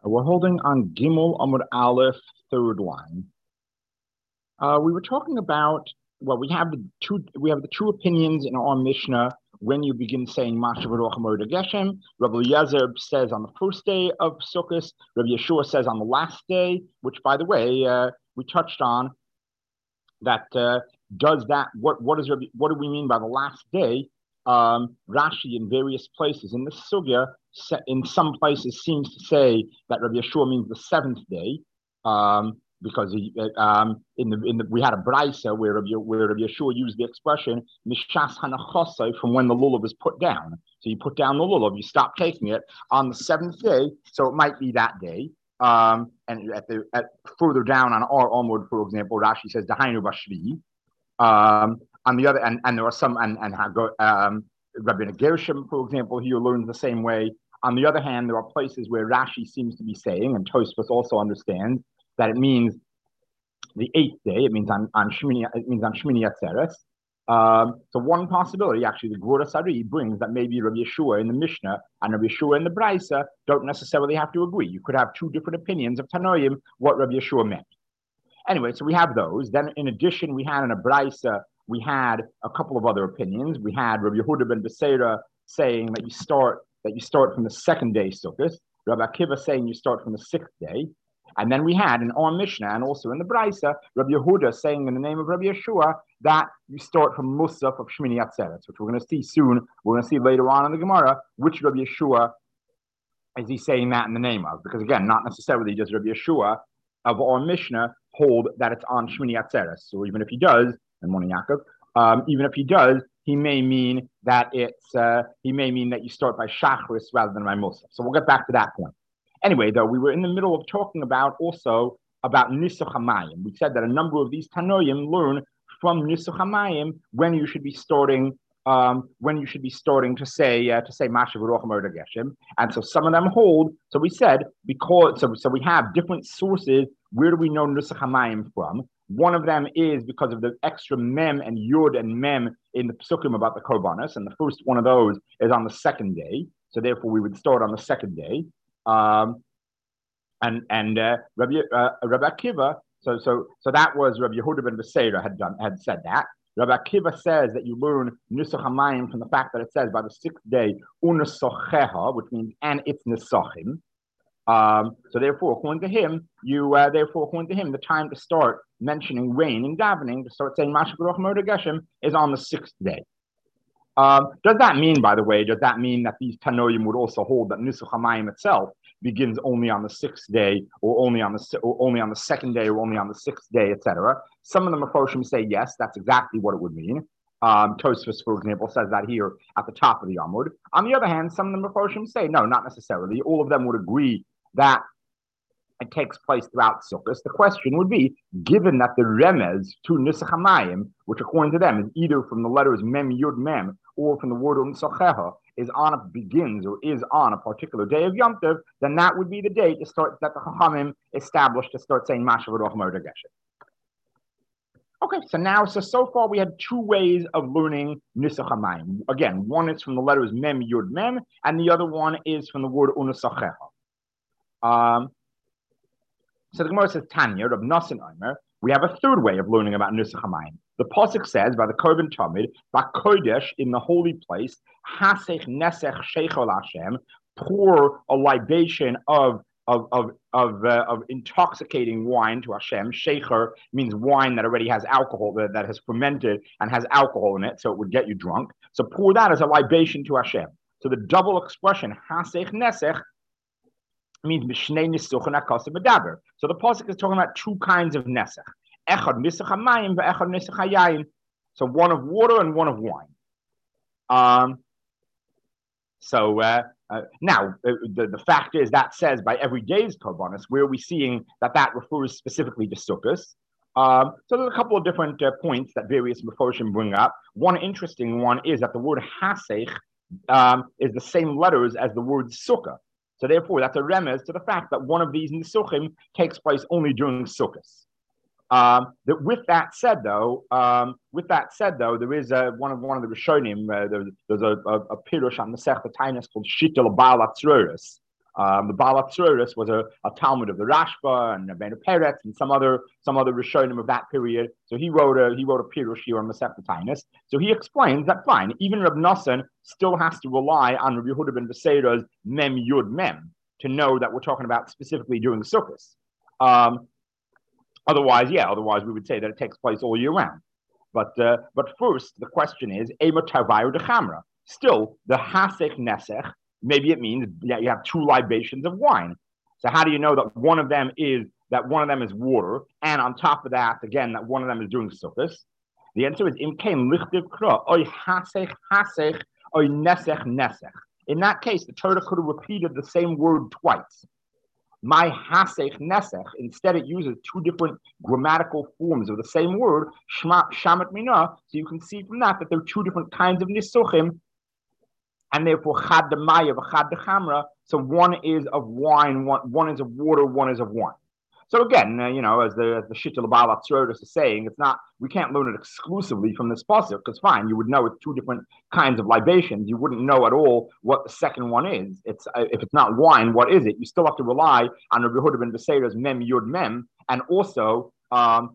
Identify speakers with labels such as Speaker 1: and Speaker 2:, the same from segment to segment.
Speaker 1: We're holding on Gimel Amud Aleph, third line. We were talking about we have the two opinions in our Mishnah when you begin saying Mashav Ruach Moed Geshem. Rabbi Eliezer says on the first day of Sukkot. Rabbi Yeshua says on the last day, which, by the way, we touched on. That does that. What do we mean by the last day? Rashi in various places in the sugya, in some places seems to say that Rabbi Yeshua means the seventh day, because we had a brisa where Rabbi Yeshua used the expression mishas hanachosai, from when the lulav is put down. So you put down the lulav, you stop taking it on the seventh day. So it might be that day. And further down on our Amud, for example, Rashi says Dahainu Bashvi. On the other, and there are some, Rabbi Gershom, for example, he learns the same way. On the other hand, there are places where Rashi seems to be saying, and Tosfos also understands, that it means the eighth day. It means on Shmini. It means on Shmini Atzeres. So one possibility, actually, the Gvura Sari brings that maybe Rabbi Yeshua in the Mishnah and Rabbi Yeshua in the Brisa don't necessarily have to agree. You could have two different opinions of Tanoim what Rabbi Yeshua meant. Anyway, so we have those. Then, in addition, we had in a Brisa, we had a couple of other opinions. We had Rabbi Yehuda ben Beseira saying that you start from the second day Sukkot. Rabbi Akiva saying you start from the sixth day. And then we had in our Mishnah and also in the Brisa, Rabbi Yehuda saying in the name of Rabbi Yeshua that you start from Musaf of Shmini Atzeres, which we're going to see soon. We're going to see later on in the Gemara which Rabbi Yeshua is he saying that in the name of. Because again, not necessarily does Rabbi Yeshua of our Mishnah hold that it's on Shmini Atzeres. So even if he does, and morning Yaakov, even if he does, he may mean that you start by Shachris rather than by Musaf. So we'll get back to that point. Anyway, though, we were in the middle of talking about Nisuch HaMayim. We said that a number of these Tanoim learn from Nisuch HaMayim when you should be starting to say Mashav Ruach Moed Geshem. And so some of them hold. So we said so we have different sources. Where do we know Nisuch HaMayim from? One of them is because of the extra mem and yud and mem in the psukim about the korbanos, and the first one of those is on the second day. So therefore, we would start on the second day. Rabbi Akiva. So that was Rabbi Yehuda ben Beseira had said that. Rabbi Akiva says that you learn Nisuch HaMayim from the fact that it says by the sixth day unesocheha, which means and it's nesachim. So therefore, according to him, the time to start mentioning rain and davening, to start saying Mashav Ruach Moed Geshem, is on the sixth day. Does that mean that these Tanoim would also hold that Nisuch HaMayim itself begins only on the sixth day, or only on the second day, or only on the sixth day, etc.? Some of the Mefoshim say yes, that's exactly what it would mean. Tosfos, for example, says that here at the top of the Amud. On the other hand, some of the Mefoshim say no, not necessarily. All of them would agree that it takes place throughout Sukkot. The question would be, given that the remez to Nisuch HaMayim, which according to them is either from the letters mem yud mem or from the word unsacheha, is on a particular day of Yom Tov, then that would be the day to start that the Chachamim established to start saying Mashav Ruach Moed Geshem. Okay, so far we had two ways of learning Nisuch HaMayim. Again, one is from the letters mem yud mem, and the other one is from the word unsacheha. So the Gemara says, Tanya, Rav Nosson Omer, we have a third way of learning about Nisuch HaMayim. The Pasuk says, by the Korban Tamid, B'Kodesh, in the holy place, Hasech Nesech Sheichol Hashem, pour a libation of intoxicating wine to Hashem. Shecher means wine that already has alcohol, that has fermented and has alcohol in it, so it would get you drunk. So pour that as a libation to Hashem. So the double expression, Hasech Nesech, means Mishnei Nisuch and Akasa Medaber. So the pasuk is talking about two kinds of nesech: echad Nisuch HaMayim ve'echad Nisuch HaYayin. So one of water and one of wine. Now the fact is that says by every day's korbanos, where are we seeing that refers specifically to Sukkot? So there's a couple of different points that various Mefoshim bring up. One interesting one is that the word Hasech is the same letters as the word Sukkah. So therefore, that's a remez to the fact that one of these nisuchim takes place only during Sukkot. With that said, though, there is one of the Rishonim. There's a pirush on Masechta Tainis called Shittel Baal Atzroris, The Baal HaTzuros was a Talmud of the Rashba and Rabbeinu Peretz and some other Rishonim of that period. So he wrote a Pirush here on Masechta Taanis. So he explains that fine, even Reb Nosson still has to rely on Rabbi Yehuda ben Beseira's Mem Yud Mem to know that we're talking about specifically during the Sukkos. Otherwise we would say that it takes place all year round. But first, the question is, Ema Tarvayu de Chamra. Still, the Hasech Nesech, maybe it means that you have 2 libations of wine. So how do you know that one of them is water, and on top of that, again, that one of them is doing Sukkos? The answer is Im Kain Lichtiv Kra, Oy Hasech, Oy Nesech Nesech. In that case, the Torah could have repeated the same word twice. My hasech nesech, instead it uses 2 different grammatical forms of the same word, shma, shamat mina, so you can see from that there are 2 different kinds of nisuchim, and therefore chad de maya, chad de chamra, so one is of wine, one is of water, one is of wine. So again, as the Shita L'Baal HaTzuros is saying, we can't learn it exclusively from this pasuk, because fine, you would know it's 2 different kinds of libations. You wouldn't know at all what the second one is. If it's not wine, what is it? You still have to rely on Rabbi Yehuda ben Beseira's Mem Yud Mem, and also on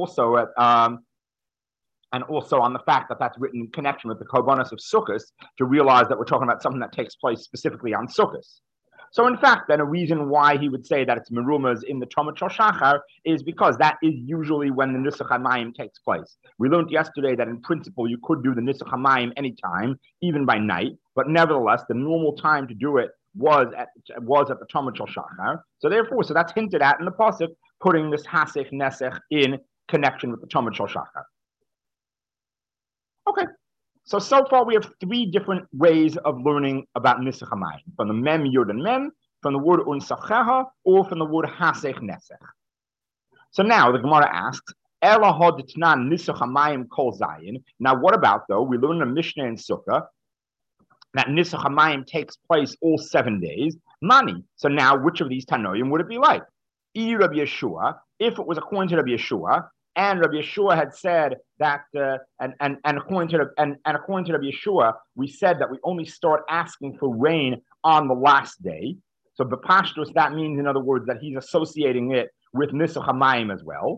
Speaker 1: the fact that that's written in connection with the Korbanos of Sukkos to realize that we're talking about something that takes place specifically on Sukkos. So in fact, then a reason why he would say that it's merumas in the Talmud Shel Shachar is because that is usually when the Nisuch HaMayim takes place. We learned yesterday that in principle you could do the Nisuch HaMayim anytime, even by night, but nevertheless the normal time to do it was at the Talmud Shel Shachar. So therefore, that's hinted at in the pasuk, putting this Hasech Nesech in connection with the Talmud Shel Shachar. Okay. So far we have 3 different ways of learning about Nisuch HaMayim, from the Mem, Yud, and Mem, from the word Unsacheha, or from the word Hasech Nesech. So now the Gemara asks, Ela hoditnan Nisuch HaMayim kol zayin. Now what about though, we learn in the Mishnah and Sukkah, that Nisuch HaMayim takes place all 7 days, Mani. So now which of these Tanoim would it be like? Rabbi Yeshua, if it was according to Rabbi Yeshua, and Rabbi Yeshua had said that, and according to Rabbi Yeshua, we said that we only start asking for rain on the last day. So b'pashtus, that means, in other words, that he's associating it with Nisuch HaMayim as well.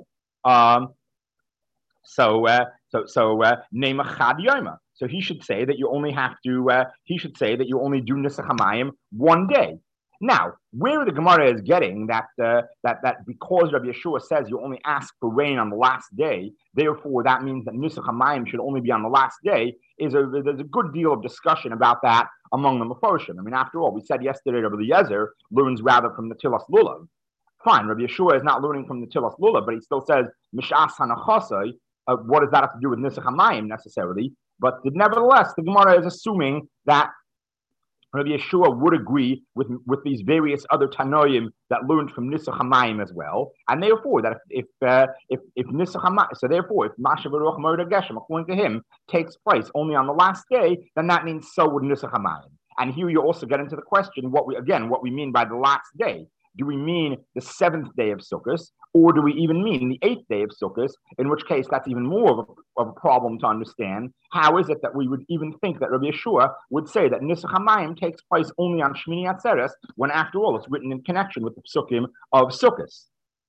Speaker 1: So Neimach Chad Yoma. So he should say that you only have to. He should say that you only do Nisuch HaMayim 1 day. Now, where the Gemara is getting that because Rabbi Yeshua says you only ask for rain on the last day, therefore that means that Nisuch HaMayim should only be on the last day, there's a good deal of discussion about that among the Mefarshim. I mean, after all, we said yesterday Rabbi Eliezer learns rather from the Tilas Lulav. Fine, Rabbi Yeshua is not learning from the Tilas Lulav, but he still says Mishas Hanachasai. What does that have to do with Nisuch HaMayim necessarily? But nevertheless, the Gemara is assuming that Rabbi Yeshua would agree with these various other Tanoim that learned from Nisuch HaMayim as well, and therefore that if Nisuch HaMayim, so therefore if Masha Baruch Moed Geshem, according to him, takes place only on the last day, then that means so would Nisuch HaMayim. And here you also get into the question what we mean by the last day. Do we mean the 7th day of Sukkot, or do we even mean the 8th day of Sukkot? In which case, that's even more of a problem to understand. How is it that we would even think that Rabbi Yeshua would say that Nisuch HaMayim takes place only on Shmini Atzeres, when after all it's written in connection with the Psukim of Sukkot?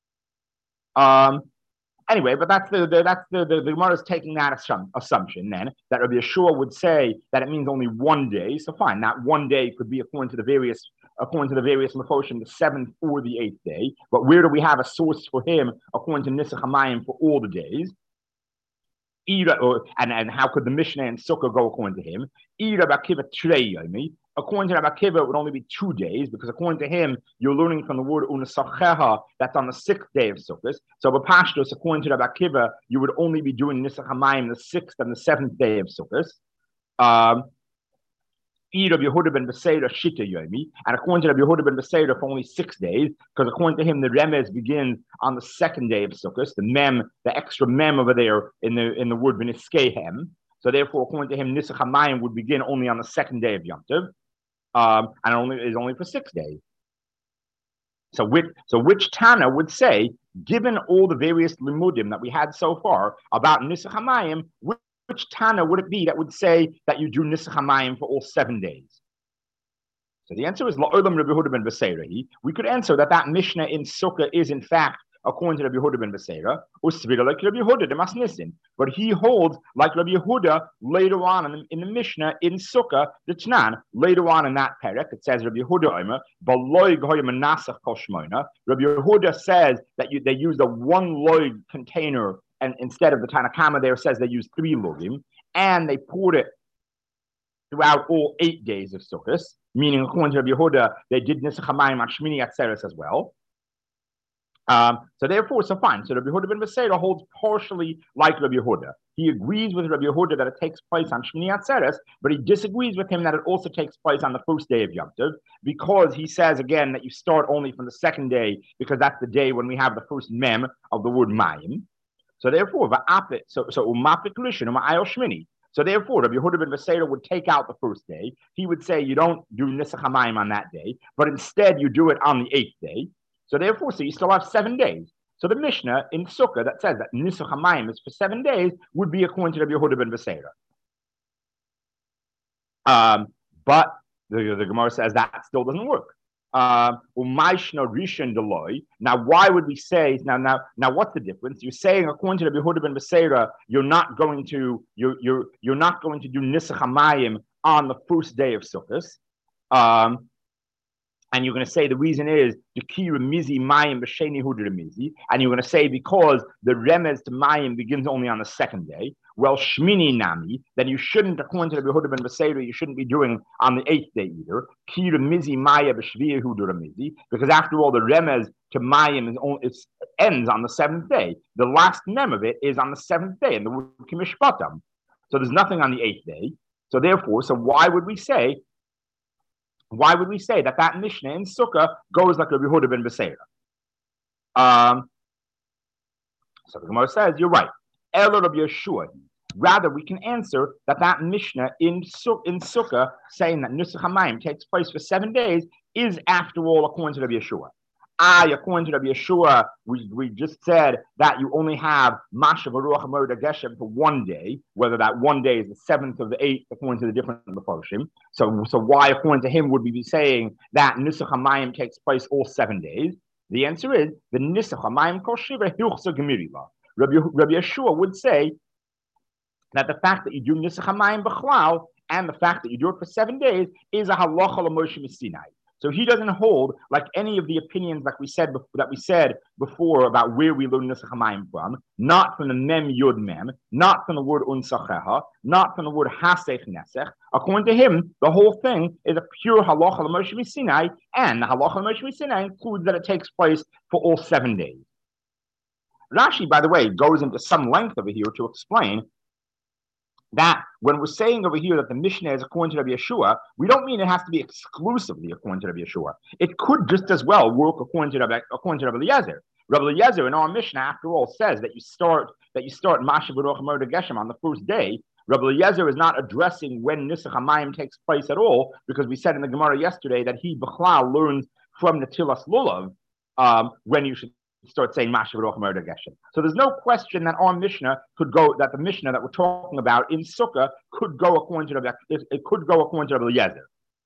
Speaker 1: Anyway, but that's the Gemara is taking that assumption then that Rabbi Yeshua would say that it means only 1 day. So fine, that 1 day could be according to the various Mefoshim, the 7th or the 8th day. But where do we have a source for him according to Nisuch HaMayim for all the days? And how could the Mishnah and Sukkah go according to him? According to Rabbi Akiva, it would only be 2 days, because according to him, you're learning from the word unasacheha, that's on the 6th day of Sukkot. So b'pashtos, according to Rabbi Akiva, you would only be doing Nisuch HaMayim the 6th and the 7th day of Sukkot. Rabbi Yehuda ben Beseira Shita Yomi, and according to Rabbi Yehuda ben Beseira for only 6 days, because according to him the Remez begins on the 2nd day of Sukkot, the extra mem over there in the word V'niskehem. So therefore, according to him, Nisuch HaMayim would begin only on the 2nd day of Yom Tov, and is only for 6 days. So which Tana would say, given all the various limudim that we had so far about Nisuch HaMayim, which Tana would it be that would say that you do Nisuch HaMayim for all 7 days? So the answer is La'olam Rabbi Yehuda ben Beseira. We could answer that Mishnah in Sukkah is in fact according to Rabbi Yehuda ben Beseira, Usvira like Rabbi Yehuda, the Masnisin. But he holds like Rabbi Yehuda later on in the Mishnah in Sukkah, the Tnan. Later on in that perek, it says Rabbi Yehuda Omer, Baloy Goy Menasach Kol Shmoina. Rabbi Yehuda says that they use a one loig container, and instead of the Tanakama there says they use 3 logim, and they poured it throughout all 8 days of Sukkot, meaning according to Rabbi Yehuda, they did Nisach HaMayim on Shmini Atzeres as well. So therefore, so fine. So Rabbi Yehuda ben Beseira holds partially like Rabbi Yehuda. He agrees with Rabbi Yehuda that it takes place on Shmini Atzeres, but he disagrees with him that it also takes place on the first day of Yom Tov, because he says again that you start only from the second day, because that's the day when we have the first mem of the word Mayim. So therefore, so umapik rishon uma'ayel Shmini. So therefore, Rabbi Yehuda ben Beseira would take out the first day. He would say you don't do Nisach HaMayim on that day, but instead you do it on the 8th day. So therefore, you still have 7 days. So the Mishnah in Sukkah that says that Nisach HaMayim is for 7 days would be according to Rabbi Yehuda ben Beseira. But the Gemara says that still doesn't work. Now, why would we say now? What's the difference? You're saying according to Rabbi Yehuda ben Beseira, you're not going to do Nisach HaMayim on the first day of Sukkot. And you're going to say the reason is the ki remizi mayim b'sheni hu remizi, and you're going to say because the remez to mayim begins only on the second day. Well, shmini nami, then you shouldn't, according to the Yehuda ben Beseira, you shouldn't be doing on the 8th day either. Ki remizi maya b'shviya hu remizi, because after all, the remez to mayim ends on the 7th day. The last mem of it is on the 7th day, and the word kimishpatam. So there's nothing on the 8th day. So therefore, why would we say that Mishnah in Sukkah goes like Rabbi Yehuda ben Beseira? So the Gemara says, you're right. Elo Rabbi Yeshua. Rather, we can answer that Mishnah in Sukkah saying that Nisach HaMayim takes place for 7 days is, after all, according to Rabbi Yeshua. According to Rabbi Yeshua, we just said that you only have Mashav Ruach HaMorda Geshem for 1 day, whether that 1 day is the 7th of the 8th, according to the different Mefarshim. So why, according to him, would we be saying that Nisach HaMayim takes place all 7 days? The answer is the Nisach HaMayim Kol Shiva Hilchsa Gemiriva. Rabbi Yeshua would say that the fact that you do Nisach HaMayim B'chlal and the fact that you do it for 7 days is a halacha l'Moshe Sinai. So he doesn't hold like any of the opinions like we said before about where we learn Nisach HaMayim from, not from the Mem Yud Mem, not from the word Unsacheha, not from the word Hasech Nesech. According to him, the whole thing is a pure halacha l'Moshe Sinai, and the halacha l'Moshe Sinai includes that it takes place for all 7 days. Rashi, by the way, goes into some length over here to explain that when we're saying over here that the Mishnah is according to Rabbi Yeshua, we don't mean it has to be exclusively according to Rabbi Yeshua. It could just as well work according to Rabbi Eliezer. Rabbi Eliezer in our Mishnah, after all, says that you start Mashav Ruach HaMorda Geshem on the first day. Rabbi Eliezer is not addressing when Nisach HaMayim takes place at all, because we said in the Gemara yesterday that he B'chlal learns from Netilas Lulav when you should start saying Mashav Ruach HaMorda Geshem. So there's no question that our Mishnah could go, that the Mishnah that we're talking about in Sukkah could go according to Rabbi Eliezer.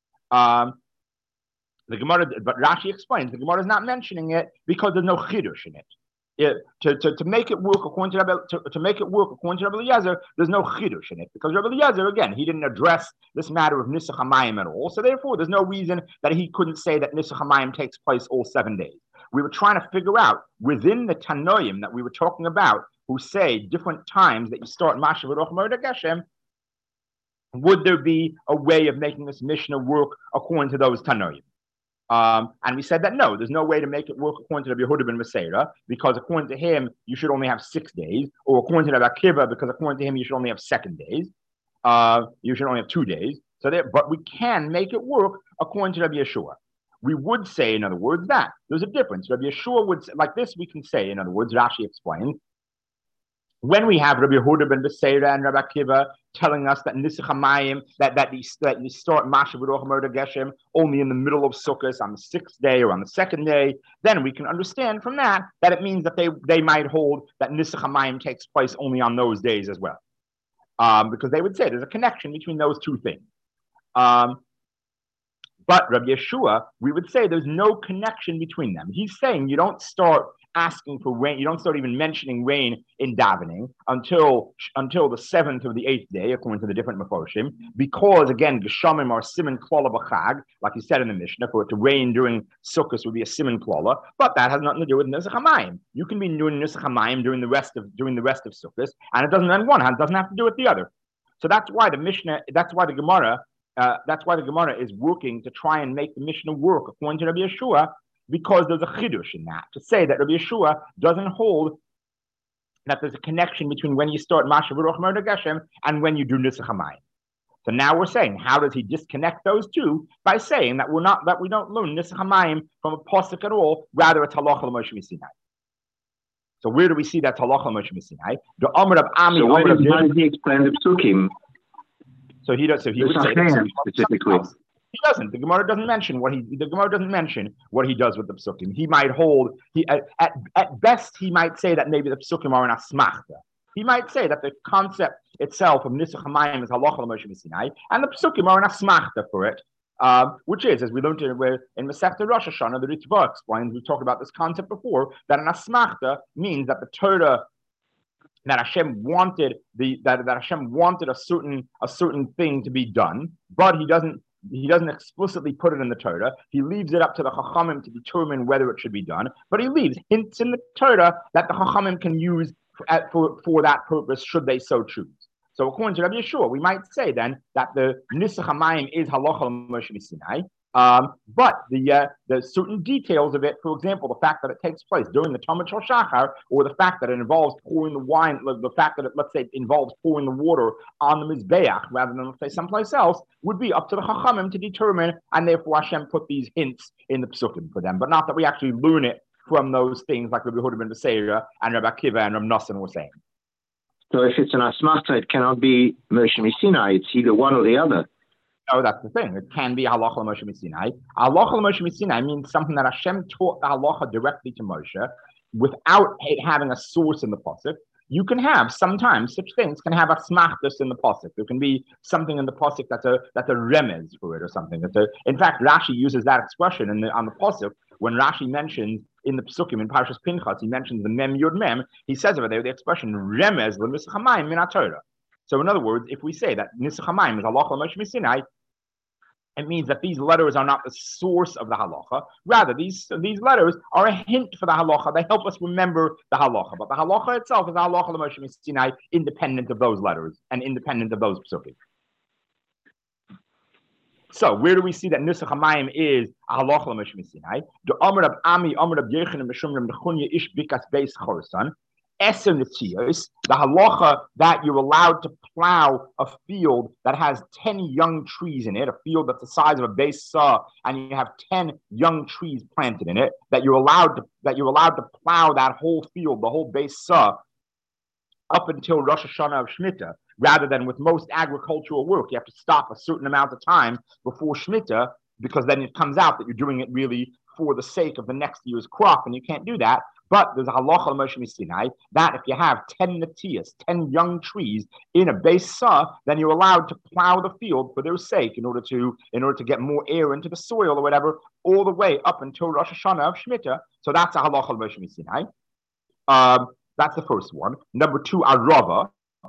Speaker 1: The Gemara, but Rashi explains the Gemara is not mentioning it because there's no chidush in it. To make it work according to Rabbi Eliezer, there's no chidush in it, because Rabbi Eliezer, again, he didn't address this matter of Nisach HaMayim at all. So therefore, there's no reason that he couldn't say that Nisach HaMayim takes place all 7 days. We were trying to figure out within the Tanoim that we were talking about, who say different times that you start Mashav Ruach HaMorda Geshem, would there be a way of making this Mishnah work according to those Tanoim? And we said that no, there's no way to make it work according to Rabbi Yehuda ben Beseira, because according to him, you should only have 6 days, or according to Rabbi Akiva, because according to him, you should only have 7 days. You should only have 2 days. But we can make it work according to Rabbi Yeshua. We would say, in other words, that there's a difference. Rabbi Yeshua would say, like this, we can say, in other words, Rashi explains, when we have Rabbi Yehuda ben Beseira and Rabbi Akiva telling us that Nisach HaMayim, that you start Mashav Ruach HaMorda Geshem only in the middle of Sukkot on the 6th day or on the 2nd day, then we can understand from that it means that they might hold that Nisach HaMayim takes place only on those days as well. Because they would say there's a connection between those two things. But Rabbi Yeshua, we would say there's no connection between them. He's saying you don't start asking for rain, you don't start even mentioning rain in davening until the seventh or the eighth day, according to the different Meforshim, because again, Geshamim are siman klala b'chag, like you said in the Mishnah, for it to rain during Sukkot would be a siman klala, but that has nothing to do with Nusach HaMayim. You can be doing Nusach HaMayim during the rest of Sukkot, and it doesn't, on one hand, doesn't have to do with the other. So that's why the Gemara is working to try and make the Mishnah work according to Rabbi Yeshua, because there's a chidush in that, to say that Rabbi Yeshua doesn't hold that there's a connection between when you start Mashav Ruach Murder Geshem and when you do Nusach HaMayim. So now we're saying, how does he disconnect those two? By saying that we don't learn Nusach HaMayim from a pasuk at all, rather it's halacha l'Moshe Sinai. So where do we see that halacha l'Moshe Sinai? The Amr of Ami.
Speaker 2: So how does he explain the psukim?
Speaker 1: So he does. So he would say
Speaker 2: specifically.
Speaker 1: He doesn't. The Gemara doesn't mention what he does with the psukim. He might hold. At best he might say that maybe the psukim are an asmachta. He might say that the concept itself of Nusach HaMayim is halacha l'Moshe Sinai, and the psukim are an asmachta for it. Which is, as we learned in Masechta Rosh Hashanah, the Ritva explains. We talked about this concept before, that an asmachta means that the Torah, that Hashem wanted a certain thing to be done, but He doesn't explicitly put it in the Torah. He leaves it up to the Chachamim to determine whether it should be done, but he leaves hints in the Torah that the Chachamim can use for that purpose, should they so choose. So according to Rabbi Yeshua, we might say then that the Nusach HaMayim is halacha l'Moshe Sinai, but the certain details of it, for example, the fact that it takes place during the Talmud Shel Shachar, or the fact that it involves pouring the wine, the fact that it, let's say, involves pouring the water on the Mizbeach rather than, let's say, someplace else, would be up to the Chachamim to determine, and therefore Hashem put these hints in the Psukim for them, but not that we actually learn it from those things like Rabbi Yehuda ben Beseira and Rabbi Akiva and Rabbi Nosson were saying.
Speaker 2: So if it's an asmachta, it cannot be Moshe Sinai. It's either one or the other.
Speaker 1: No, that's the thing. It can be halacha l'Moshe Sinai. Halacha l'Moshe Sinai means something that Hashem taught the halacha directly to Moshe without it having a source in the pasuk. You can have sometimes such things can have a smachtas in the pasuk. There can be something in the pasuk that's a remez for it or something. In fact, Rashi uses that expression on the pasuk when Rashi mentions in the psukim in Parshas Pinchas. He mentions the mem yud mem. He says over there the expression remez l'nusach hamayim min haTorah. So in other words, if we say that nusach hamayim is halacha l'Moshe Sinai, it means that these letters are not the source of the halacha. Rather, these letters are a hint for the halacha. They help us remember the halacha. But the halacha itself is the halacha l'Moshe Sinai, independent of those letters and independent of those psukim. So where do we see that Nusach HaMayim is a halacha l'Moshe Sinai? The Amr of Ami, Amr of Yechanan, Meshumrim, Nechunya, Ish, Bikas, Beis, Chorsan. The halacha that you're allowed to plow a field that has 10 young trees in it, a field that's the size of a base saw, and you have 10 young trees planted in it, that you're allowed to plow that whole field, the whole base saw, up until Rosh Hashanah of Shemitah, rather than with most agricultural work, you have to stop a certain amount of time before Shemitah, because then it comes out that you're doing it really for the sake of the next year's crop, and you can't do that. But there's a halacha l'Moshe Sinai that if you have 10 natias, 10 young trees in a base saw, then you're allowed to plow the field for their sake in order to get more air into the soil or whatever, all the way up until Rosh Hashanah of Shemitah. So that's a halacha l'Moshe Sinai. That's the first one. Number two, arava.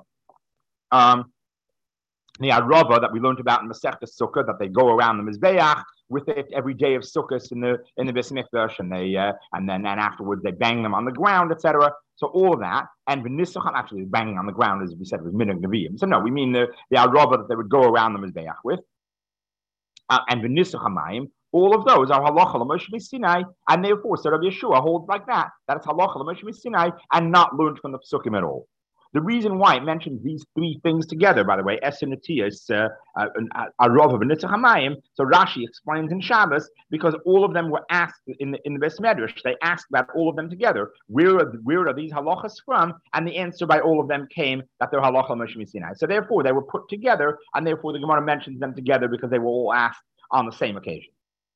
Speaker 1: The arava that we learned about in Masechta Sukkah, that they go around the Mizbeach with it every day of Sukkot in the Beis Mikdash, and then afterwards they bang them on the ground, etc. So all of that, and v'nisacham, actually banging on the ground, as we said, was minhag neviim. So no, we mean the arava that they would go around the Mizbeach with, and v'nisacham. All of those are halacha l'Moshe Sinai, and therefore, so Rabbi Yeshua holds like that it's halacha l'Moshe Sinai and not learned from the psukim at all. The reason why it mentions these three things together, by the way, Eser Netias, Arava, V'Nitzach HaMayim, so Rashi explains in Shabbos, because all of them were asked in the Beis Medrash, they asked about all of them together. Where are these halachas from? And the answer by all of them came that they're halacha l'Moshe Sinai. So therefore, they were put together, and therefore the Gemara mentions them together because they were all asked on the same occasion.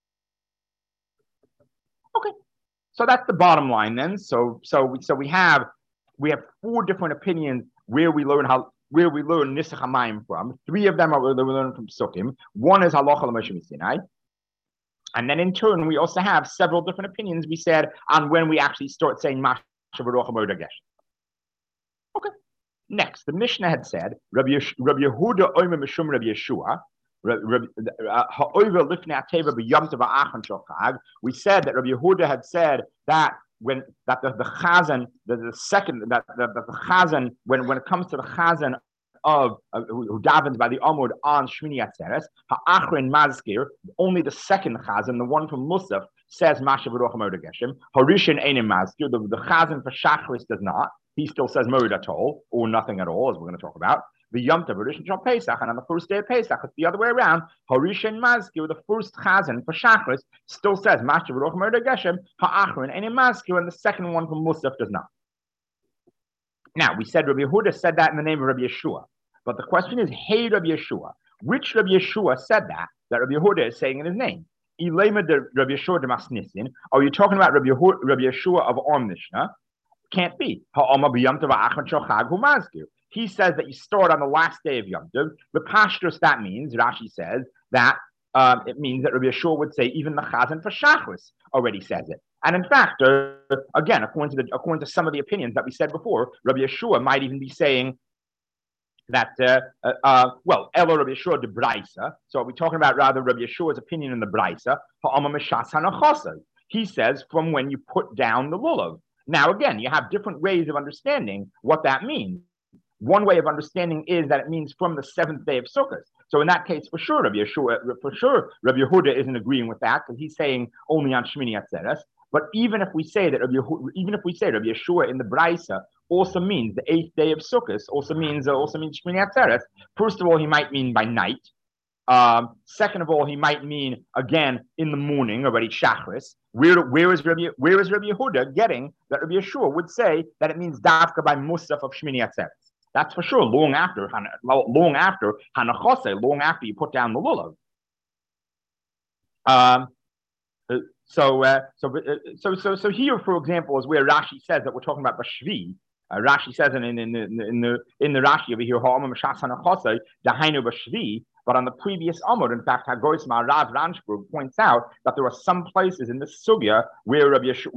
Speaker 1: Okay, so that's the bottom line then. So we have four different opinions where we learn Nusach HaMayim from. Three of them are where we learn from Sukkim. One is halacha l'Moshe Sinai. And then in turn, we also have several different opinions, we said, on when we actually start saying Masha V'Ruach HaMoed HaGeshem. Okay. Next, the Mishnah had said, Rabbi Yehuda Omer Mishum Rabbi Yeshua, we said that Rabbi Yehuda had said that when that the chazan, the second that the chazan when it comes to the chazan of who davens by the Amud on Shmini Atzeres, ha'achrin mazkir, only the second chazan, the one from Musaf, says Masha V'Ruach HaMoed HaGeshem. Harishin einim mazkir. The chazan for Shachris does not. He still says Moed at all or nothing at all, as we're going to talk about. The Yom Tov Rishon Shal Pesach, and on the first day of Pesach, it's the other way around. Harishin Mazkir, the first chazan for Shachris, still says Masha V'Ruach HaMoed HaGeshem, ha'achrin einim mazkir, and the second one from Musaf does not. Now, we said Rabbi Yehuda said that in the name of Rabbi Yeshua. But the question is, hey, Rabbi Yeshua, which Rabbi Yeshua said that Rabbi Yehuda is saying in his name? Ilema de Rabbi Yeshua de Masnisin. Are you talking about Rabbi Yeshua of our Mishnah? Can't be. He says that you start on the last day of Yom Tov. The pashtus, that means, Rashi says, that it means that Rabbi Yeshua would say even the chazan for Shachris already says it. And in fact, again, according to some of the opinions that we said before, Rabbi Yeshua might even be saying that, Elo Rabbi Yeshua de Braisa. So are we talking about rather Rabbi Yeshua's opinion in the Braisa? He says from when you put down the lulav. Now, again, you have different ways of understanding what that means. One way of understanding is that it means from the seventh day of Sukkot. So in that case, for sure, Rabbi Yehuda isn't agreeing with that because he's saying only on Shmini Atzeres. But even if we say that Rabbi Yeshua in the Braisa also means the eighth day of Sukkot, also means Shmini Atzeres. First of all, he might mean by night. Second of all, he might mean again in the morning, already Shachris. Where is Rabbi Yehuda getting that Rabbi Yeshua would say that it means Davka by Musaf of Shmini Atzeres? That's for sure. Long after Hanachose, long after you put down the lulav. So here, for example, is where Rashi says that we're talking about Bashvi. Rashi says in the Rashi over here, Ha'amah Mashas Hanachose, Dahainu Bashvi. But on the previous Amud, in fact, Hagois Ma'arav Ranshburg points out that there are some places in the Sugya where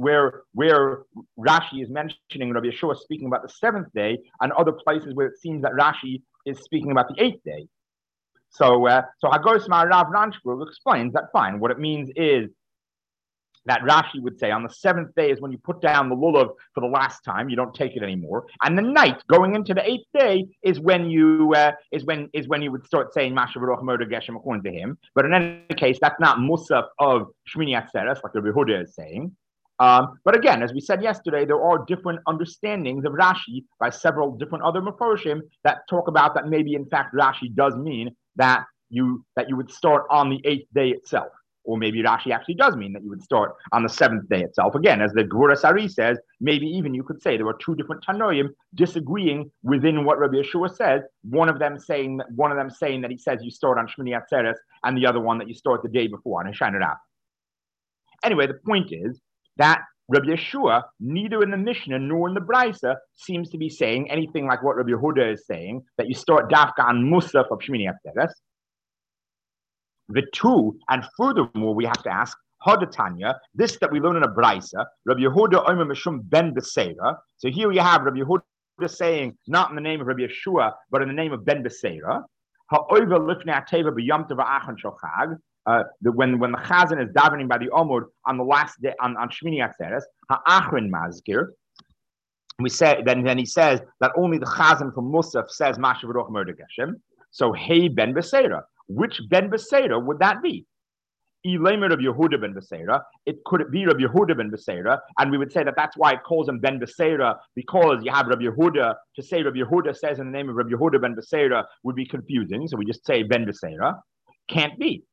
Speaker 1: Rashi is mentioning Rabbi Yeshua speaking about the seventh day, and other places where it seems that Rashi is speaking about the eighth day. So Hagois Ma'arav Ranshburg explains that fine. What it means is that Rashi would say on the seventh day is when you put down the lulav for the last time, you don't take it anymore, and the night going into the eighth day is when you would start saying Masha V'Ruach HaMoed HaGeshem according to him. But in any case, that's not Musaf of Shmini Atzeres like Rabbi Yehuda is saying. But again, as we said yesterday, there are different understandings of Rashi by several different other Mefarshim that talk about that maybe in fact Rashi does mean that you would start on the eighth day itself. Or maybe Rashi actually does mean that you would start on the seventh day itself. Again, as the Gvura Sari says, maybe even you could say there were two different Tanoim disagreeing within what Rabbi Yeshua says. One of them saying that he says you start on Shmini Atzeres, and the other one that you start the day before on Hoshaina Rabbah. Anyway, the point is that Rabbi Yeshua, neither in the Mishnah nor in the Braisa, seems to be saying anything like what Rabbi Yehuda is saying, that you start Dafka on Musaf of Shmini Atzeres. The two, and furthermore, we have to ask, Hadatanya, this that we learn in a Braisa, Rabbi Yehuda Omer Mishum Ben Beseira. So here we have Rabbi Yehuda saying, not in the name of Rabbi Yeshua, but in the name of Ben Beseira. Ha'oiva lifnei ateva b'yom tov ha'achron shel chag. When the chazan is davening by the Amud on the last day on Shmini Atzeres, ha'achron mazkir. We say then he says that only the chazan from Musaf says Masha V'Ruach HaMoed HaGeshem. So hey Ben Beseira. Which Ben Beseira would that be? Ilema Rabbi Yehuda Ben Beseira. Could it be Rabbi Yehuda Ben Beseira? And we would say that that's why it calls him Ben Beseira, because you have Rabbi Yehuda. To say Rabbi Yehuda says in the name of Rabbi Yehuda Ben Beseira would be confusing. So we just say Ben Beseira. Can't be.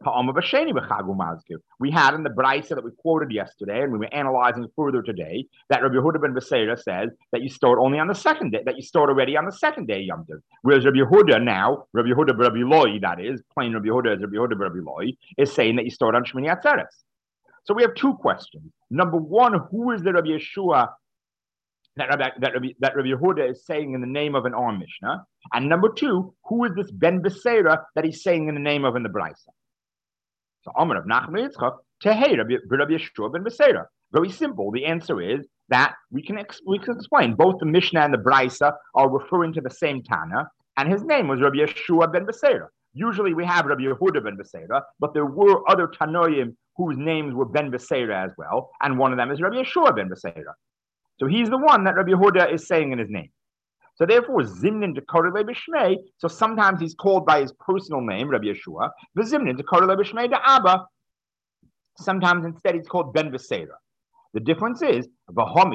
Speaker 1: We had in the Braisa that we quoted yesterday, and we were analyzing further today, that Rabbi Yehuda ben Beseira says that you start only on the second day, that you start already on the second day Yom Tov. Whereas Rabbi Yehuda now, Rabbi Yehuda Rabbi Loi, that is, plain Rabbi Yehuda is Rabbi Yehuda Rabbi Loi, is saying that you start on Shmini Atzeres. So we have two questions. Number one, who is the Rabbi Yeshua that Rabbi Yehuda is saying in the name of an Arm Mishnah? And number two, who is this Ben Beseira that he's saying in the name of in the Braisa? So Amar of Nachman Yitzchak, Tehei Rabbi Yeshua ben Beseira. Very simple. The answer is that we can explain. Both the Mishnah and the Brisa are referring to the same Tana, and his name was Rabbi Yeshua ben Beseira. Usually we have Rabbi Yehuda ben Beseira, but there were other Tanoim whose names were ben Beseira as well, and one of them is Rabbi Yeshua ben Beseira. So he's the one that Rabbi Yehuda is saying in his name. So therefore, Zimnin to Korele B'Shmei, so sometimes he's called by his personal name, Rabbi Yeshua, the Zimnin to Korele B'Shmei to Abba. Sometimes instead he's called Ben Beseira. The difference is, one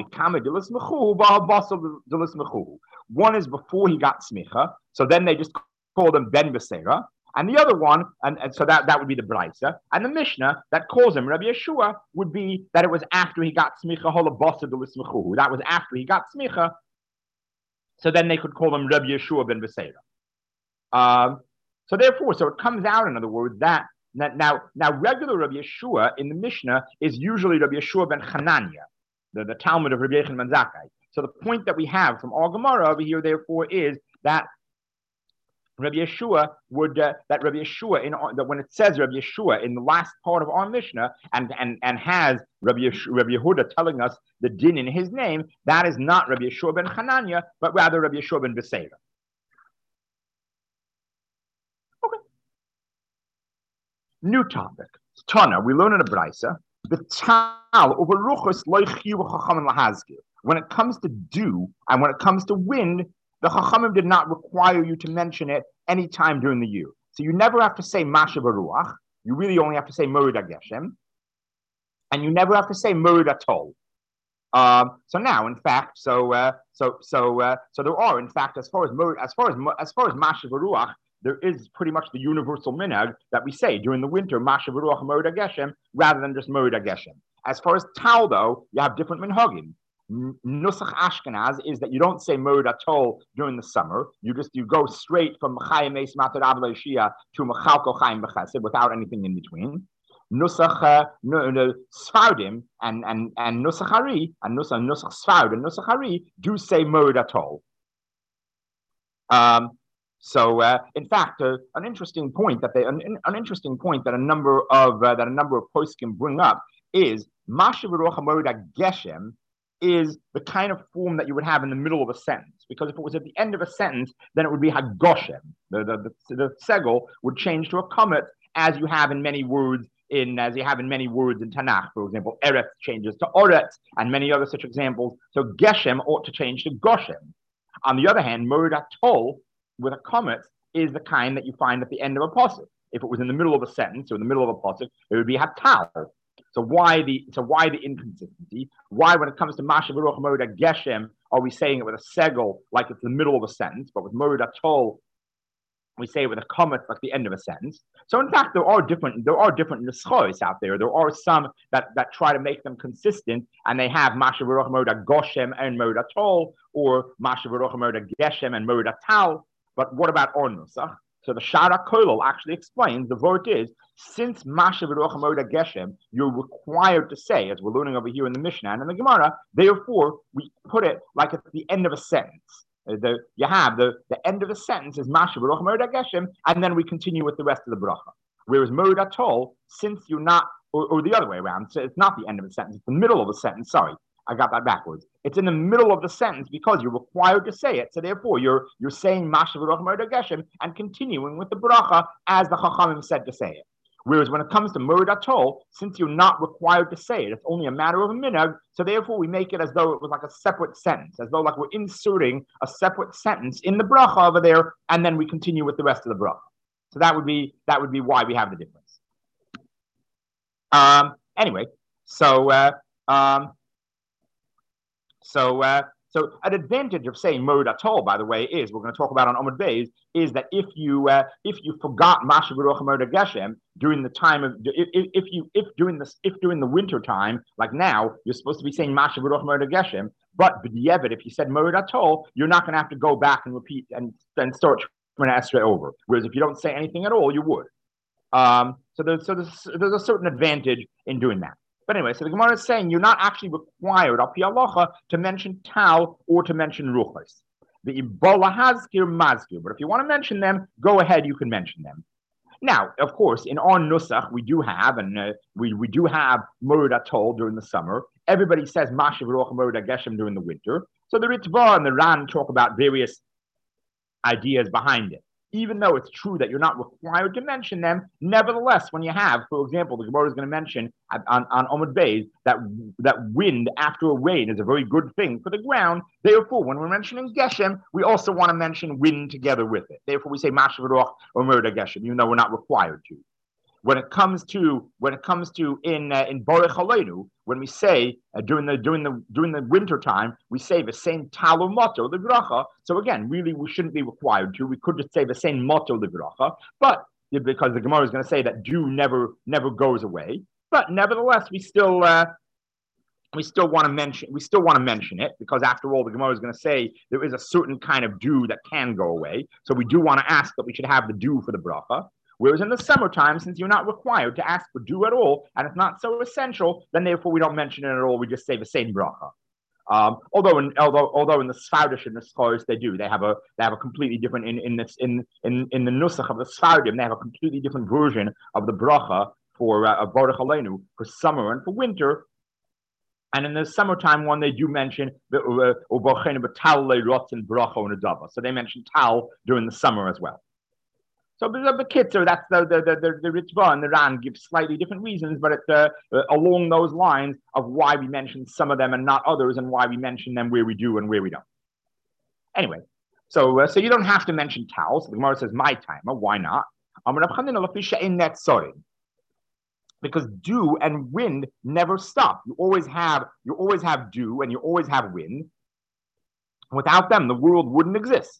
Speaker 1: is before he got smicha, so then they just called him Ben Beseira, and the other one, and so that would be the Brisa, and the Mishnah that calls him Rabbi Yeshua would be that it was after he got smicha, that was after he got smicha, so then they could call him Rabbi Yeshua ben Beseira. So it comes out, in other words, that now regular Rabbi Yeshua in the Mishnah is usually Rabbi Yeshua ben Hanania, the Talmud of Rabbi Yechon ben Zakkai. So the point that we have from our Gemara over here, therefore, is that Rabbi Yeshua that when it says Rabbi Yeshua in the last part of our Mishnah and has Rabbi Yehuda telling us the din in his name, that is not Rabbi Yeshua ben Hanania, but rather Rabbi Yeshua ben Beseira. Okay. New topic. Tana, we learn in a Brisa, the tal over ruchos loichiu chachamim lahazkir. When it comes to dew and when it comes to wind, the Chachamim did not require you to mention it any time during the year. So you never have to say Masha Baruach. You really only have to say Merid HaGeshem. And you never have to say Merid HaTol. So now, in fact, so there are, in fact, as far as Masha Baruach, there is pretty much the universal minhag that we say during the winter, Masha Baruach Merid HaGeshem, rather than just Merid HaGeshem. As far as Tal, though, you have different minhagim. Nusach Ashkenaz is that you don't say Merid HaTol during the summer. You go straight from Chayim Eis Matar Avla Yeshia to Mechalko Chayim B'Chesed without anything in between. Nusach Sfardim and Nusach Hari and Nusach Sfard and Nusach Hari do say Merid HaTol. In fact, an interesting point that a number of poskim bring up is Masha V'Ruach Merid HaGeshem is the kind of form that you would have in the middle of a sentence. Because if it was at the end of a sentence, then it would be Hagoshem. The segel would change to a comet, as you have in many words in Tanakh. For example, Eretz changes to Oretz, and many other such examples. So Geshem ought to change to Goshem. On the other hand, Merid HaTol with a comet is the kind that you find at the end of a pasuk. If it was in the middle of a sentence or in the middle of a pasuk, it would be Hatal. So why the inconsistency? Why, when it comes to Masha Baruch Merid HaGeshem, are we saying it with a segel like it's the middle of a sentence, but with Merid HaTol, we say it with a comet like the end of a sentence? So in fact, there are different nuschos out there. There are some that try to make them consistent, and they have Masha Baruch Merid HaGoshem and Merid HaTol, or Masha Baruch Merid HaGeshem and Merid HaTal. But what about our nusach? So the Shara Kolol actually explains, the word is, since Masha V'Ruach Merid HaGeshem, you're required to say, as we're learning over here in the Mishnah and in the Gemara, therefore we put it like at the end of a sentence. You have the end of the sentence is Masha V'Ruach Merid HaGeshem, and then we continue with the rest of the bracha. Whereas Merid HaTol, since you're not, or the other way around, so it's not the end of a sentence, it's the middle of a sentence, sorry. I got that backwards. It's in the middle of the sentence because you're required to say it. So therefore, you're saying Masha V'Ruach Merid HaGeshem and continuing with the bracha as the Chachamim said to say it. Whereas when it comes to Merid HaTol, since you're not required to say it, it's only a matter of a minhag. So therefore, we make it as though it was like a separate sentence, as though like we're inserting a separate sentence in the bracha over there, and then we continue with the rest of the bracha. So that would be why we have the difference. Anyway, so an advantage of saying Merid HaTol, by the way, is we're going to talk about on Amud Beis, is that if you forgot Masha V'Ruach Merid HaGeshem during the time of if during the winter time, like now, you're supposed to be saying Masha V'Ruach Merid HaGeshem, but b'diavad, if you said Merid HaTol, you're not going to have to go back and repeat and start Shemona Esrei over. Whereas if you don't say anything at all, you would. So there's a certain advantage in doing that. But anyway, so the Gemara is saying you're not actually required, al pi halacha, to mention Tal or to mention Ruchos. The Ibola Hazkir Mazkir. But if you want to mention them, go ahead, you can mention them. Now, of course, in our nusach, we do have, and we do have Moed Atol during the summer. Everybody says Mashiv Ruach Moed Geshem during the winter. So the Ritva and the Ran talk about various ideas behind it. Even though it's true that you're not required to mention them, nevertheless, when you have, for example, the Gemara is going to mention on Omid Beis that wind after a rain is a very good thing for the ground. Therefore, when we're mentioning Geshem, we also want to mention wind together with it. Therefore, we say Mashav Ruach or Murda Geshem, even though we're not required to. When it comes to in Borech Aleinu, when we say during the winter time, we say the same talu motto the bracha. So again, really we shouldn't be required to. We could just say the same motto the bracha, but because the Gemara is going to say that dew never goes away. But nevertheless, we still want to mention it, because after all, the Gemara is going to say there is a certain kind of dew that can go away. So we do want to ask that we should have the dew for the bracha. Whereas in the summertime, since you're not required to ask for dew at all, and it's not so essential, then therefore we don't mention it at all. We just say the same bracha. Although in the Sfardish and the scholars they have a completely different in the nusach of the Sfardim, they have a completely different version of the bracha for Borech Aleinu for summer and for winter. And in the summertime one, they do mention the bracha. So they mention tal during the summer as well. So the Kitzer, that's the Ritva and the Ran give slightly different reasons, but it's along those lines of why we mention some of them and not others, and why we mention them where we do and where we don't. Anyway, so you don't have to mention tal. So the Gemara says, my timer, why not? Because dew and wind never stop. You always have dew and you always have wind. Without them, the world wouldn't exist.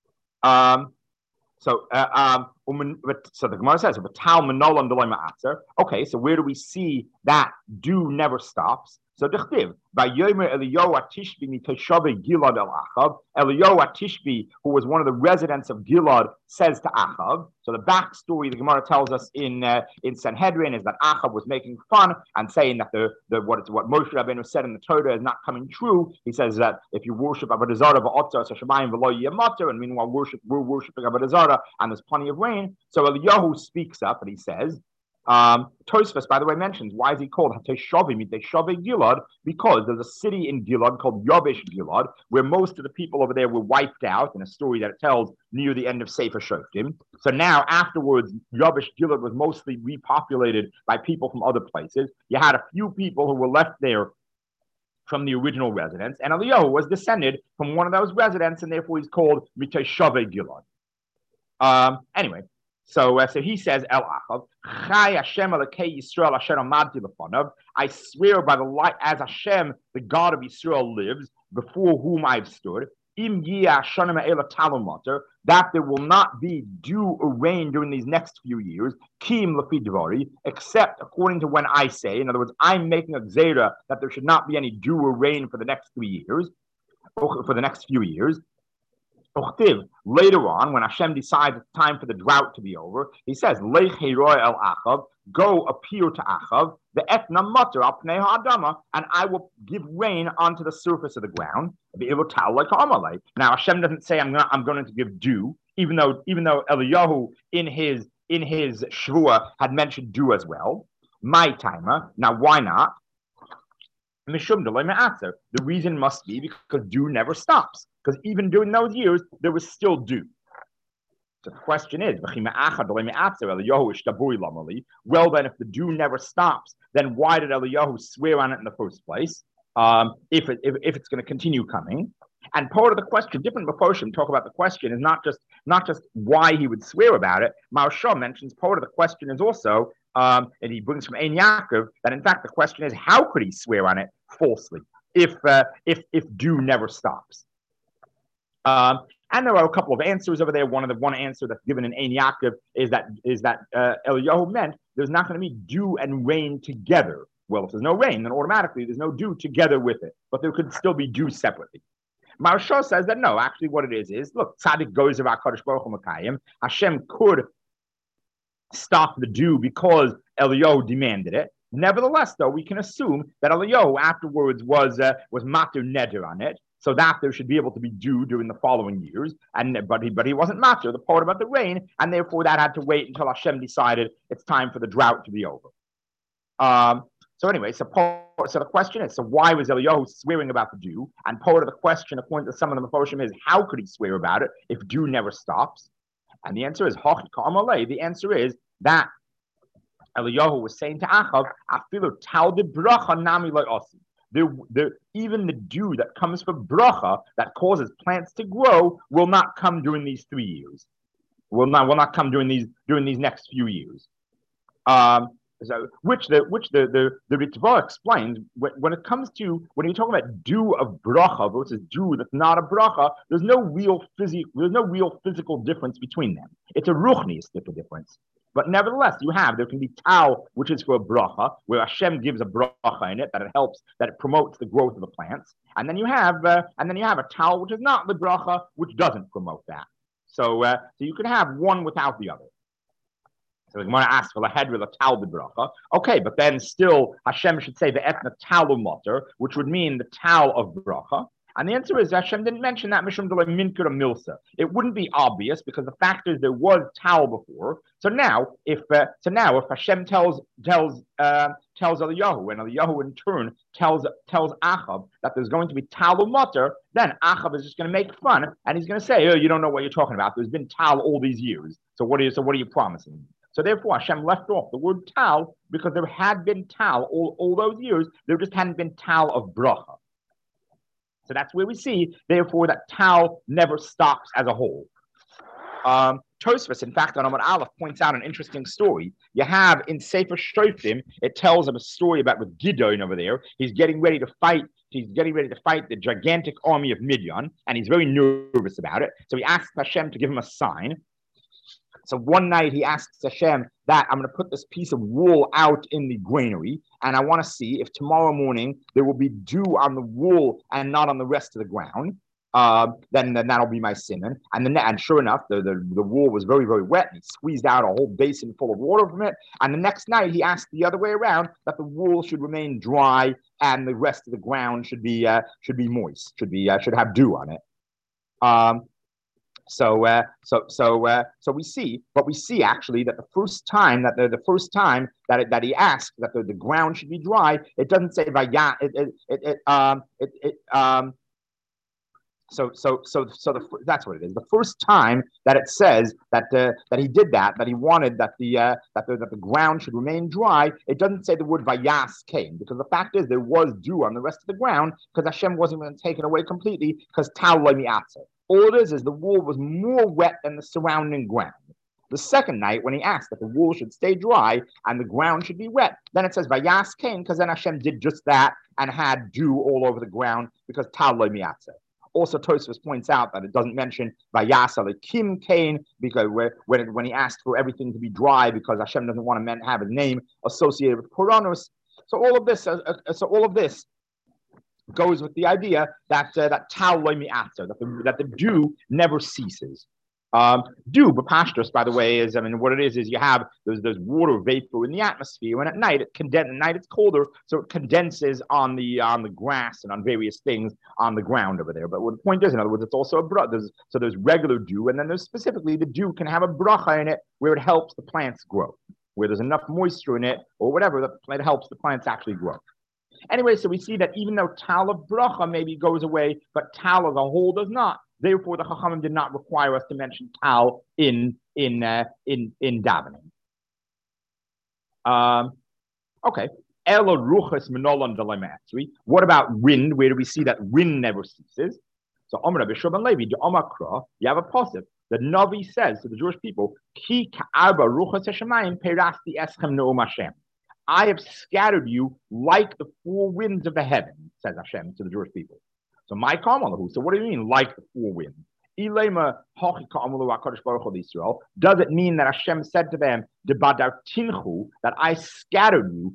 Speaker 1: So the Gemara says, okay, so where do we see that dew never stops? So Dechtiv, by Yomer Eliyahu Tishbi Mitoshavei Gilad El Achav, Eliyahu Tishbi, who was one of the residents of Gilad, says to Achav. So the backstory the Gemara tells us in Sanhedrin is that Achav was making fun and saying that what Moshe Rabbeinu said in the Torah is not coming true. He says that if you worship Avodah Zarah v'otzar Hashemayim v'lo yemater, and meanwhile we're worshiping Avodah Zarah and there's plenty of rain. So Eliyahu speaks up and he says. Tosfos, by the way, mentions why is he called Hateshavim Gilad? Because there's a city in Gilad called Yabesh Gilad, where most of the people over there were wiped out in a story that it tells near the end of Sefer Shoftim. So now, afterwards, Yabesh Gilad was mostly repopulated by people from other places. You had a few people who were left there from the original residents, and Eliyahu was descended from one of those residents, and therefore he's called Miteshavei Gilad. Anyway. So he says, El Achav, Chai Hashem Elokei Yisrael Asher Amadti Lefonav. I swear by the light, as Hashem, the God of Yisrael, lives, before whom I've stood. Im Yia Hashanim Eila Talamater, that there will not be dew or rain during these next few years. Kim Lefi Dvari, except according to when I say. In other words, I'm making a gzera that there should not be any dew or rain for the next 3 years, for the next few years. Later on, when Hashem decides it's time for the drought to be over, he says, Lech Heroi El Achav, go appear to Achav, the etna mutter al pnei ha'adama, and I will give rain onto the surface of the ground. Be able to tell like Amalek. Now Hashem doesn't say I'm going to give dew, even though Eliyahu in his shvua had mentioned dew as well. My timer. Now why not? The reason must be because dew never stops. Because even during those years, there was still dew. So the question is, well then, if the dew never stops, then why did Eliyahu swear on it in the first place? If it's going to continue coming. And part of the question, different Mefoshim talk about the question, is not just why he would swear about it. Maharsha mentions part of the question is also, and he brings from Ein Yaakov, that in fact the question is, how could he swear on it falsely if dew never stops? And there are a couple of answers over there. One answer that's given in Ein Yaakov is that Eliyahu meant there's not going to be dew and rain together. Well, if there's no rain, then automatically there's no dew together with it, but there could still be dew separately. Maharsha says that no, actually what it is look, Tzaddik goes about Kadosh Baruch Hu Makayim. Hashem could stop the dew because Eliyahu demanded it. Nevertheless, though, we can assume that Eliyahu afterwards was matur neder on it, so that there should be able to be dew during the following years. But he wasn't matter the part about the rain, and therefore that had to wait until Hashem decided it's time for the drought to be over. So anyway, so the question is, so why was Eliyahu swearing about the dew? And part of the question, according to some of the Mephoshim, is how could he swear about it if dew never stops? And the answer is the answer is that Eliyahu was saying to Achav, "Afilu talde bracha nami lo'asi." Even the dew that comes from bracha that causes plants to grow will not come during these 3 years. Will not come during these next few years. So which the Ritva explains when it comes to when you're talking about dew of bracha versus dew that's not a bracha, there's no real physical difference between them. It's a ruchnistic difference. But nevertheless, there can be tal, which is for a bracha, where Hashem gives a bracha in it, that it promotes the growth of the plants. And then you have a tal, which is not the bracha, which doesn't promote that. So you can have one without the other. So we want to ask for the hedra, the tal, the bracha. Okay, but then still Hashem should say the etna talu mutter, which would mean the tal of bracha. And the answer is Hashem didn't mention that mishum delay minkura milsa. It wouldn't be obvious because the fact is there was tal before. So now if Hashem tells Eliyahu, and Eliyahu in turn tells Achav that there's going to be tal mutter, then Achav is just going to make fun and he's going to say, "Oh, you don't know what you're talking about. There's been tal all these years. So what are you promising?" So therefore, Hashem left off the word tal because there had been tal all those years. There just hadn't been tal of bracha. So that's where we see, therefore, that tal never stops as a whole. Tosfos, in fact, on Amud Aleph, points out an interesting story. You have in Sefer Shoftim, it tells of a story about with Gideon over there. He's getting ready to fight the gigantic army of Midian, and he's very nervous about it. So he asks Hashem to give him a sign. So one night he asks Hashem that I'm going to put this piece of wool out in the granary, and I want to see if tomorrow morning there will be dew on the wool and not on the rest of the ground. Then that'll be my simon. And sure enough, the wool was very, very wet, and he squeezed out a whole basin full of water from it. And the next night he asked the other way around that the wool should remain dry and the rest of the ground should be moist, should have dew on it. So we see actually that the first time that he asked that the ground should be dry, it doesn't say vaya. That's what it is. The first time that it says that he did that he wanted that the ground should remain dry, it doesn't say the word vayas came, because the fact is there was dew on the rest of the ground because Hashem wasn't going to take it away completely because tal lo mi'atzer. All it is the wool was more wet than the surrounding ground. The second night, when he asked that the wool should stay dry and the ground should be wet, then it says vayas came, because then Hashem did just that and had dew all over the ground because tal lo mi'atzer. Also, Tosfos points out that it doesn't mention vayas alekim kain, because when he asked for everything to be dry because Hashem doesn't want to have his name associated with Koranos. So all of this goes with the idea that tal lo mi'atzer, that the dew never ceases. Dew, b'pashtos, by the way, is what it is you have there's water vapor in the atmosphere, and at night it's colder, so it condenses on the grass and on various things on the ground over there. But what the point is, in other words, it's also a bracha. There's regular dew, and then there's specifically the dew can have a bracha in it where it helps the plants grow, where there's enough moisture in it or whatever that it helps the plants actually grow. Anyway, so we see that even though tal of bracha maybe goes away, but tal as a whole does not. Therefore, the Chachamim did not require us to mention tal in davening. Okay. Ela ruchas minolan delamatri. What about wind? Where do we see that wind never ceases? So Amar Rabbi Shimon Levi, the Amakra, you have a pasuk. The Navi says to the Jewish people, Ki ka'arba ruchas hashemayim perasti eschem ne'um Hashem. I have scattered you like the four winds of the heaven, says Hashem to the Jewish people. So my kamalahu. So what do you mean, like the four winds? Does it mean that Hashem said to them, that I scattered you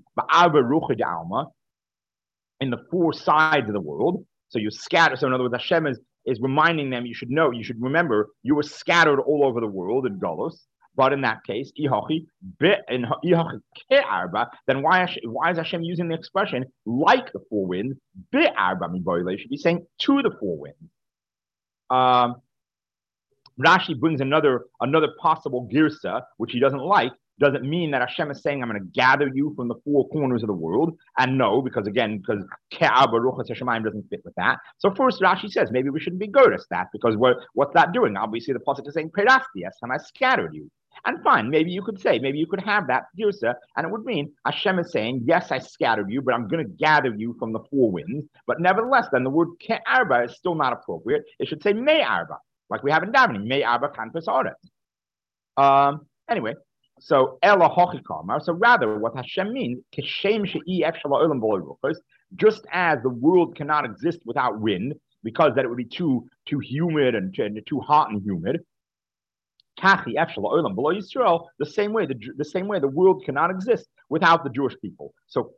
Speaker 1: in the four sides of the world? So you scatter. So in other words, Hashem is reminding them, you should remember, you were scattered all over the world in Golos. But in that case, then why is Hashem using the expression like the four winds? They should be saying to the four winds. Rashi brings another possible girsa, which he doesn't like. Doesn't mean that Hashem is saying, I'm going to gather you from the four corners of the world. And no, because Ke'ar Baruch HaShemayim doesn't fit with that. So first Rashi says, maybe we shouldn't be good at that, because what's that doing? Obviously the pasuk is saying, Perasti, I scattered you. And fine, maybe you could have that girsa, and it would mean Hashem is saying, yes, I scattered you, but I'm going to gather you from the four winds. But nevertheless, then the word Ke'arba is still not appropriate. It should say Me'arba, like we have in davening, Me'arba Kanfas Oretz. Anyway, so Ela Hochikamar. So rather, what Hashem means, just as the world cannot exist without wind, because that it would be too humid and too hot and humid. The same way the world cannot exist without the Jewish people. So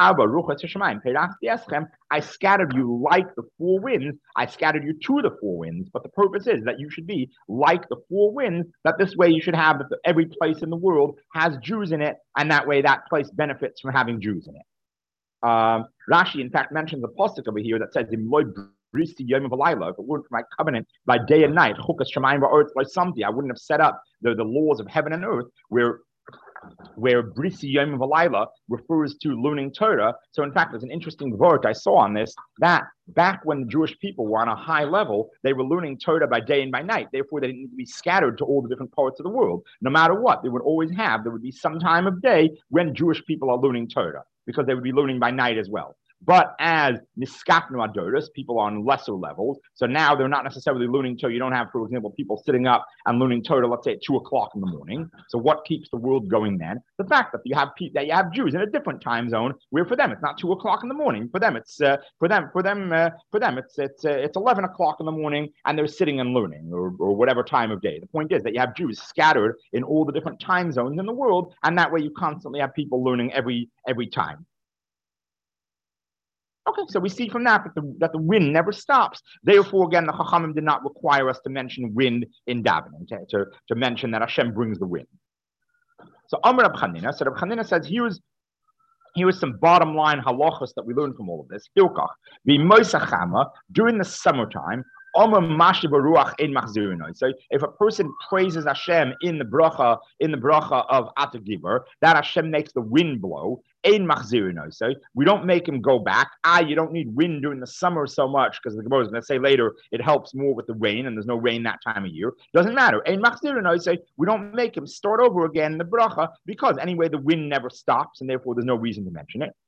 Speaker 1: I scattered you like the four winds. I scattered you to the four winds. But the purpose is that you should be like the four winds, that this way you should have that every place in the world has Jews in it, and that way that place benefits from having Jews in it. Rashi, in fact, mentions a pasuk over here that says, if it weren't for my covenant by day and night, I wouldn't have set up the laws of heaven and earth, where Brisi Yom V'Layla refers to learning Torah. So in fact, there's an interesting word I saw on this, that back when the Jewish people were on a high level, they were learning Torah by day and by night. Therefore, they didn't need to be scattered to all the different parts of the world. No matter what, there would be some time of day when Jewish people are learning Torah, because they would be learning by night as well. But as Niskafnu Adoros, people on lesser levels, so now they're not necessarily learning Torah. You don't have, for example, people sitting up and learning Torah, let's say at 2 o'clock in the morning. So what keeps the world going then? The fact that you have Jews in a different time zone, where for them it's not 2 o'clock in the morning. For them it's 11 o'clock in the morning, and they're sitting and learning, or whatever time of day. The point is that you have Jews scattered in all the different time zones in the world, and that way you constantly have people learning every time. Okay, so we see from that that the wind never stops. Therefore, again, the Chachamim did not require us to mention wind in davening, to mention that Hashem brings the wind. So Amar Reb Chanina, Reb Chanina says, here was some bottom line halachos that we learned from all of this. During the summertime, so if a person praises Hashem in the bracha of Atagibur, that Hashem makes the wind blow. So we don't make him go back. You don't need wind during the summer so much, because the Gemara is going to say later it helps more with the rain, and there's no rain that time of year. Doesn't matter. So we don't make him start over again the bracha, because anyway the wind never stops, and therefore there's no reason to mention it.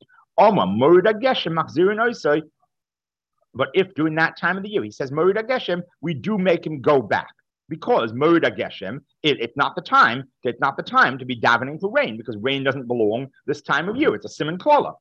Speaker 1: But if during that time of the year, he says, Morida Geshem, we do make him go back. Because Morida Geshem, it's not the time to be davening for rain, because rain doesn't belong this time of year. It's a Siman Klala.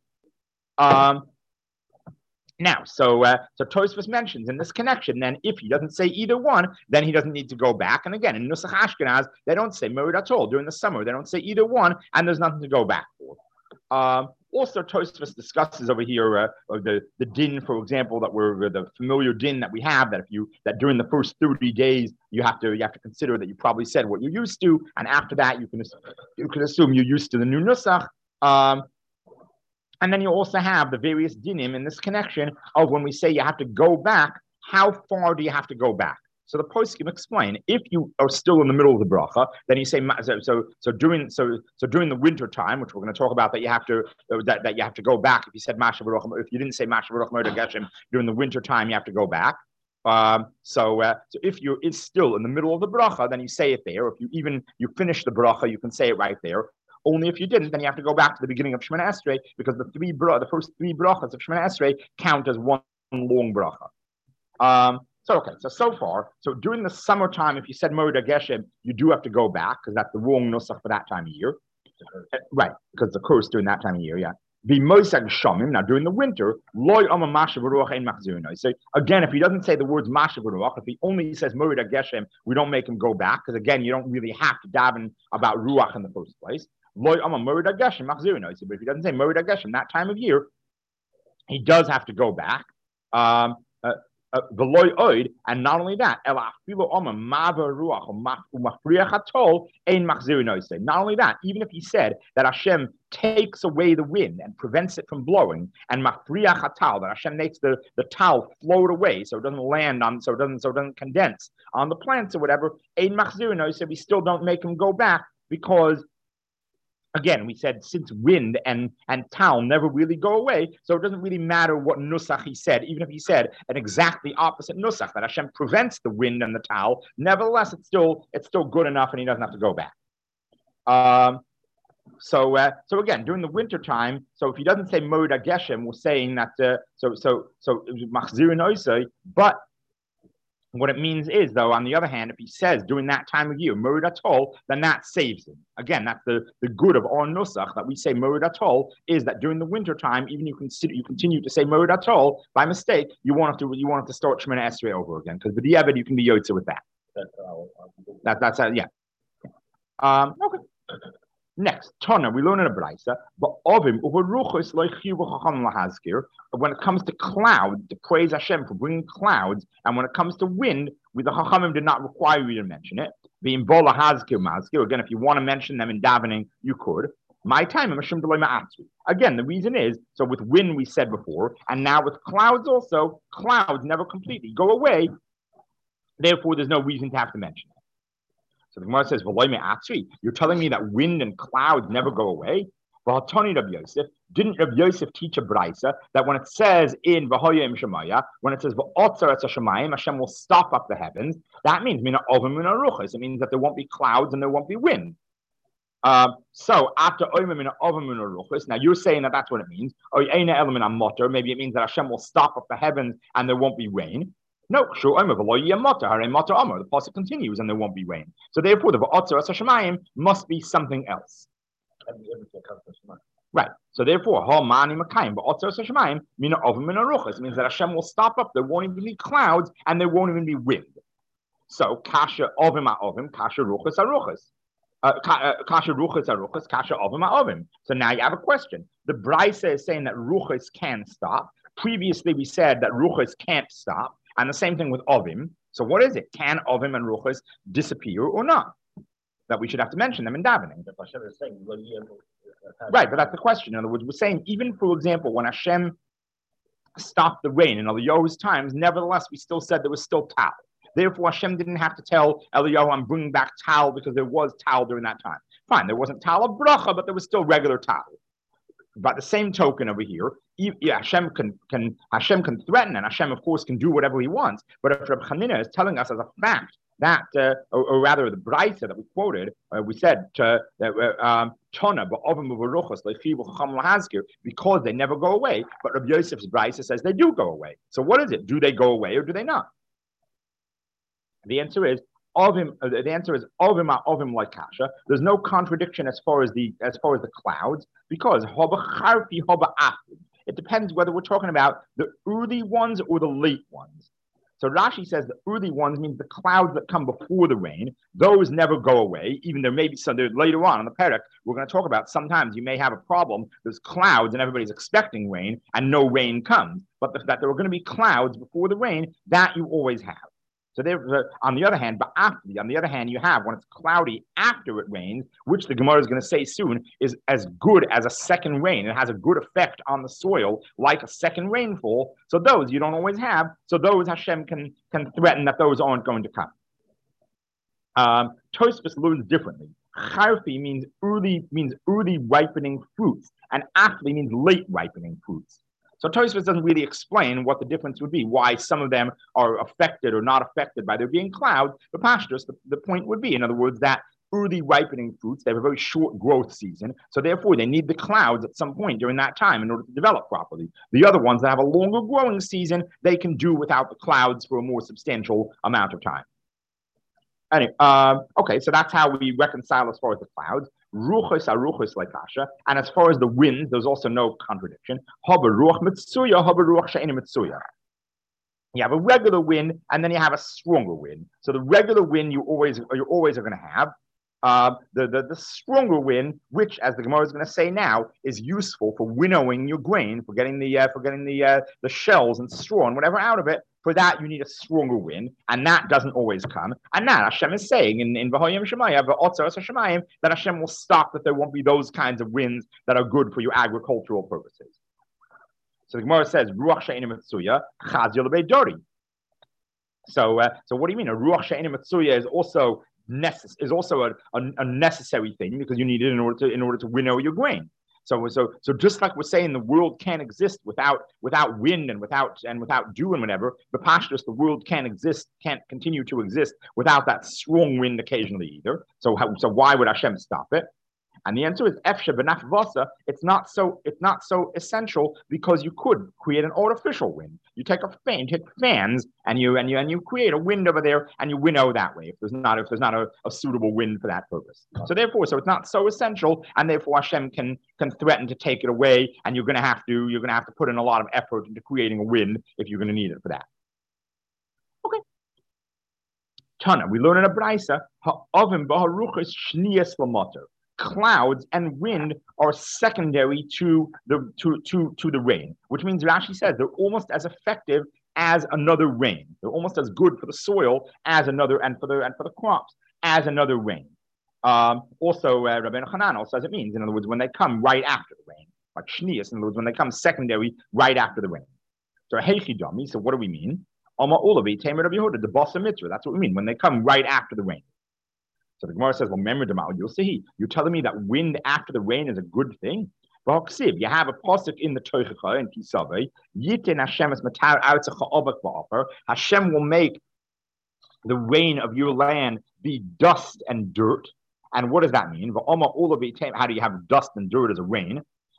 Speaker 1: Now, so Tosfos mentions in this connection, then if he doesn't say either one, then he doesn't need to go back. And again, in Nusach Ashkenaz, they don't say Morid at all. During the summer, they don't say either one, and there's nothing to go back for. Also, Tosfos discusses over here the din, for example, the familiar din that we have, that during the first 30 days you have to consider that you probably said what you're used to, and after that you can assume you're used to the new nusach. And then you also have the various dinim in this connection of when we say you have to go back. How far do you have to go back? So the poskim explain, if you are still in the middle of the bracha, then you say so during the winter time, which we're going to talk about, that you have to go back. If you said Masha Baruch, if you didn't say Masha Baruch Moed Geshem during the winter time, you have to go back. So if it's still in the middle of the bracha, then you say it there. If you finish the bracha, you can say it right there. Only if you didn't, then you have to go back to the beginning of Shemana Esrei, because the first three brachas of Shemana Esrei count as one long bracha. So far, during the summertime, if you said Moed Geshem, you do have to go back, because that's the wrong nusach for that time of year. Right, because the curse during that time of year, yeah. Now during the winter, so again, if he doesn't say the words Masha Baruch, if he only says Moed Geshem, we don't make him go back, because again, you don't really have to daven about Ruach in the first place. But if he doesn't say Moed Geshem that time of year, he does have to go back. And not only that, not only that, even if he said that Hashem takes away the wind and prevents it from blowing, and that Hashem makes the tal float away so it doesn't land on, so it doesn't condense on the plants or whatever, we still don't make them go back because again, we said since wind and tal never really go away, so it doesn't really matter what nusach he said, even if he said an exactly opposite nusach, that Hashem prevents the wind and the tal, nevertheless, it's still good enough and he doesn't have to go back. So again, during the winter time, so if he doesn't say Moed Geshem, we're saying that, but what it means is, though, on the other hand, if he says during that time of year, Moed Atol, then that saves him. Again, that's the good of our nusach, that we say Moed Atol, is that during the winter time, even you continue to say Moed Atol, by mistake, you won't have to start Shemana Esrei over again, because with the Eved, you can be Yotze with that. That's yeah. Okay. Next, Tana, we learn in a Braisa, but when it comes to clouds, to praise Hashem for bringing clouds, and when it comes to wind, the Chachamim did not require you to mention it. Being Bola Hazkir Mazkir, again, if you want to mention them in davening, you could. My time, again, the reason is, so with wind we said before, and now with clouds also, clouds never completely go away, therefore there's no reason to have to mention it. So the Gemara says, you're telling me that wind and clouds never go away? Didn't Rabbi Yosef teach a Braisa that when it says in V'hoyim Shemaya, when it says V'otzer et Hashemayim, Hashem will stop up the heavens, that means mina ovim mina ruchos. It means that there won't be clouds and there won't be wind. So after ovim mina ovim mina ruchos, now you're saying that that's what it means. Or maybe it means that Hashem will stop up the heavens and there won't be rain. No, sure. The pasuk continues and there won't be rain. So therefore, the V'otzer es Hashemayim must be something else. Right. So therefore, Ha'mani Makayim V'otzer es Hashemayim mina ovim mina ruchos means that Hashem will stop up. There won't even be clouds and there won't even be wind. So kasha ovim ha'ovim, kasha ruchos ha'ruchos. Kasha ruchos ha'ruchos, kasha ovim ha'ovim. So now you have a question. The Braisa is saying that ruchos can stop. Previously, we said that ruchos can't stop. And the same thing with Ovim. So what is it? Can Ovim and Ruchos disappear or not? That we should have to mention them in davening. Right, but that's the question. In other words, we're saying, even for example, when Hashem stopped the rain in Eliyahu's times, nevertheless, we still said there was still tal. Therefore, Hashem didn't have to tell Eliyahu, I'm bringing back tal because there was tal during that time. Fine, there wasn't tal of bracha, but there was still regular tal. By the same token over here, Hashem can threaten, and Hashem, of course, can do whatever he wants. But if Reb Chanina is telling us as a fact that, or rather the Braisa that we quoted, we said because they never go away. But Reb Yosef's Braisa says they do go away. So what is it? Do they go away or do they not? The answer is Ovim Ovim like kasha. There's no contradiction as far as the clouds, because it depends whether we're talking about the early ones or the late ones. So Rashi says the early ones means the clouds that come before the rain. Those never go away. Even there may be some later on in the Perek, we're going to talk about sometimes you may have a problem. There's clouds and everybody's expecting rain and no rain comes. But that there are going to be clouds before the rain, that you always have. So on the other hand, you have when it's cloudy after it rains, which the Gemara is going to say soon is as good as a second rain. It has a good effect on the soil, like a second rainfall. So those you don't always have. So those Hashem can threaten that those aren't going to come. Tosfos learns differently. Charfi means early ripening fruits, and Afli means late ripening fruits. So Tosfos doesn't really explain what the difference would be, why some of them are affected or not affected by there being clouds. But Pashtus, the point would be, in other words, that early ripening fruits, they have a very short growth season. So therefore, they need the clouds at some point during that time in order to develop properly. The other ones that have a longer growing season, they can do without the clouds for a more substantial amount of time. Anyway, okay, so that's how we reconcile as far as the clouds. Ruchos are ruchos like kasha, and as far as the wind, there's also no contradiction. Haba ruach mitzuya, haba ruach she'ena mitzuya. You have a regular wind, and then you have a stronger wind. So the regular wind you always are going to have. The stronger wind, which, as the Gemara is going to say now, is useful for winnowing your grain, for getting the shells and straw and whatever out of it. For that, you need a stronger wind, and that doesn't always come. And now Hashem is saying in V'hoyim Shemayim, that Hashem will stop, that there won't be those kinds of winds that are good for your agricultural purposes. So the Gemara says, Ruach she'eina mitzuya, chazir lebei. So what do you mean? A Ruach she'eina mitzuya is also a necessary thing, because you need it in order to winnow your grain. So just like we're saying the world can't exist without wind and without dew and whatever, the pashtus, the world can't continue to exist without that strong wind occasionally either. So why would Hashem stop it? And the answer is efshe b'naf vasa. It's not so essential, because you could create an artificial wind. You take fans, and you create a wind over there, and you winnow that way. If there's not a suitable wind for that purpose. So it's not so essential, and therefore Hashem can threaten to take it away, and you're going to have to put in a lot of effort into creating a wind if you're going to need it for that. Okay. Tana, we learn in a braysa ha'avim b'haruchas shniyas lamoter. Clouds and wind are secondary to the rain, which means Rashi says they're almost as effective as another rain. They're almost as good for the soil as another, and for the crops as another rain. Also, Rabbeinu Hanan also says it means, in other words, when they come right after the rain, like shnius, in other words, when they come secondary right after the rain. So heichidami. So what do we mean? Alma olavi tamer Rabbi Yehuda, the bossa mitzvah. That's what we mean when they come right after the rain. So the Gemara says, well, remember, you'll see, you're telling me that wind after the rain is a good thing? You have a pasuk in the Toichacha, in Kisaveh, Yitin Hashem es matar artzecha obak ba'afer. Hashem will make the rain of your land be dust and dirt. And what does that mean? How do you have dust and dirt as a rain?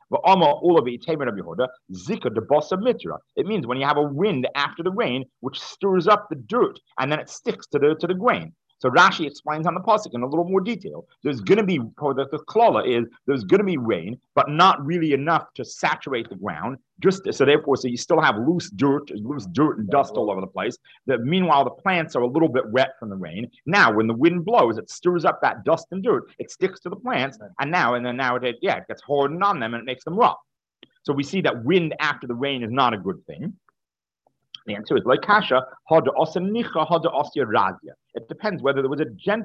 Speaker 1: It means when you have a wind after the rain, which stirs up the dirt, and then it sticks to the grain. So Rashi explains on the pasuk in a little more detail. There's going to be, the klala is, there's going to be rain, but not really enough to saturate the ground. So you still have loose dirt and dust all over the place. Meanwhile, the plants are a little bit wet from the rain. Now, when the wind blows, it stirs up that dust and dirt. It sticks to the plants, and now it gets hardened on them, and it makes them rough. So we see that wind after the rain is not a good thing. The answer is like kasha hada osanicha hada osya razia. It depends whether there was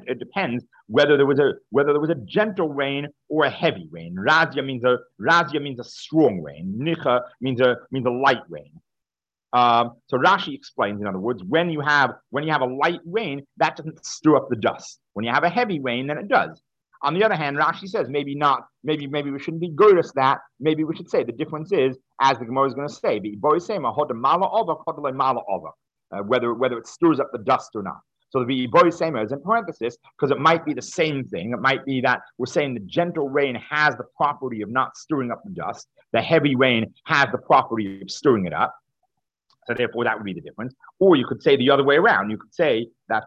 Speaker 1: a gentle rain or a heavy rain. Razia means a strong rain. Nicha means a light rain. So Rashi explains, in other words, when you have a light rain, that doesn't stir up the dust. When you have a heavy rain, then it does. On the other hand, Rashi says maybe we shouldn't be good at that. Maybe we should say the difference is, as the Gemara is going to say, whether it stirs up the dust or not. So the Boy Sema is in parenthesis because it might be the same thing. It might be that we're saying the gentle rain has the property of not stirring up the dust. The heavy rain has the property of stirring it up. So therefore, that would be the difference. Or you could say the other way around. You could say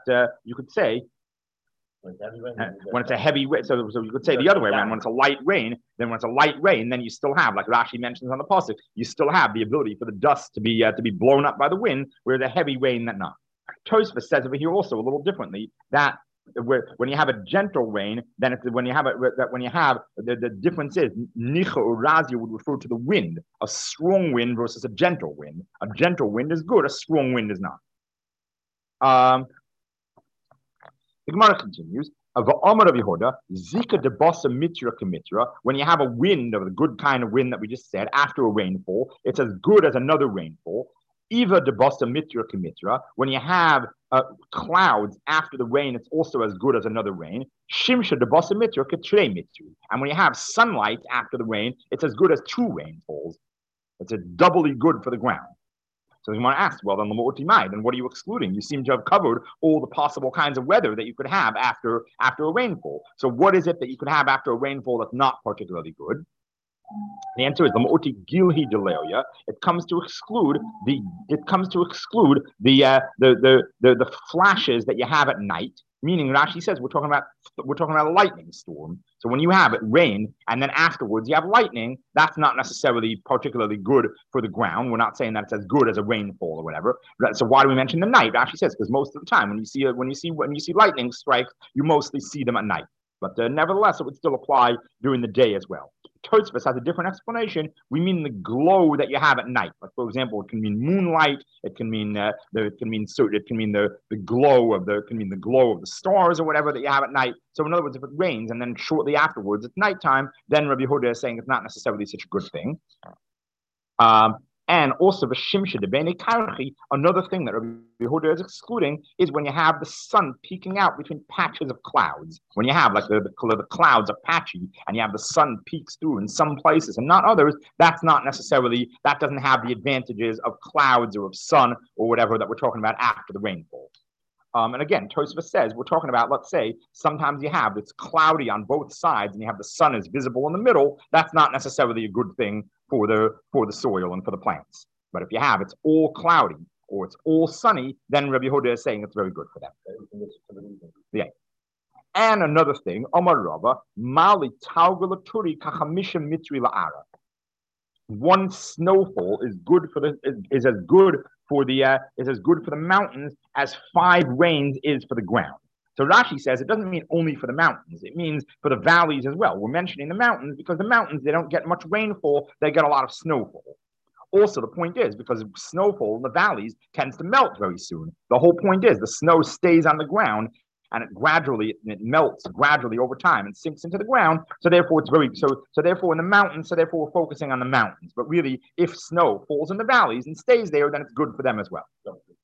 Speaker 1: when it's a heavy rain, so you could say the other way around. When it's a light rain, then you still have, like Rashi mentions on the pasuk, you still have the ability for the dust to be blown up by the wind, whereas a heavy rain that not. Tosfos says over here also a little differently that when you have a gentle rain, then the difference is nicha or razia would refer to the wind, a strong wind versus a gentle wind. A gentle wind is good, a strong wind is not. The Gemara continues, when you have a wind of the good kind of wind that we just said after a rainfall, it's as good as another rainfall. When you have clouds after the rain, it's also as good as another rain. And when you have sunlight after the rain, it's as good as two rainfalls. It's a doubly good for the ground. So you want to ask, well, then what are you excluding? You seem to have covered all the possible kinds of weather that you could have after a rainfall. So what is it that you could have after a rainfall that's not particularly good? The answer is the gilhi delelia. It comes to exclude the flashes that you have at night. Meaning, Rashi says we're talking about a lightning storm. So when you have it rain and then afterwards you have lightning, that's not necessarily particularly good for the ground. We're not saying that it's as good as a rainfall or whatever. So why do we mention the night? Rashi says because most of the time when you see lightning strikes, you mostly see them at night. But nevertheless, it would still apply during the day as well. Tosfos has a different explanation. We mean the glow that you have at night. Like for example, it can mean moonlight. It can mean the glow of the stars or whatever that you have at night. So in other words, if it rains and then shortly afterwards it's nighttime, then Rabbi Yehuda is saying it's not necessarily such a good thing. And also the Shimsha, the Bene Karchi, another thing that Rabbi Yehuda is excluding is when you have the sun peeking out between patches of clouds. When you have like the clouds are patchy and you have the sun peeks through in some places and not others, that doesn't have the advantages of clouds or of sun or whatever that we're talking about after the rainfall. And again, Tosfos says, we're talking about, let's say, sometimes it's cloudy on both sides and you have the sun is visible in the middle. That's not necessarily a good thing for the soil and for the plants. But if it's all cloudy or it's all sunny, then Rabbi Yehuda is saying it's very good for them. Yeah. And another thing, Omar Rava, Mali Taugalaturi Kachamisha Mitri La'ara. One snowfall is as good for the mountains as 5 rains is for the ground. So Rashi says it doesn't mean only for the mountains. It means for the valleys as well. We're mentioning the mountains because the mountains, they don't get much rainfall. They get a lot of snowfall. Also, the point is because snowfall in the valleys tends to melt very soon. The whole point is the snow stays on the ground and it melts gradually over time and sinks into the ground. So therefore therefore in the mountains, we're focusing on the mountains. But really, if snow falls in the valleys and stays there, then it's good for them as well.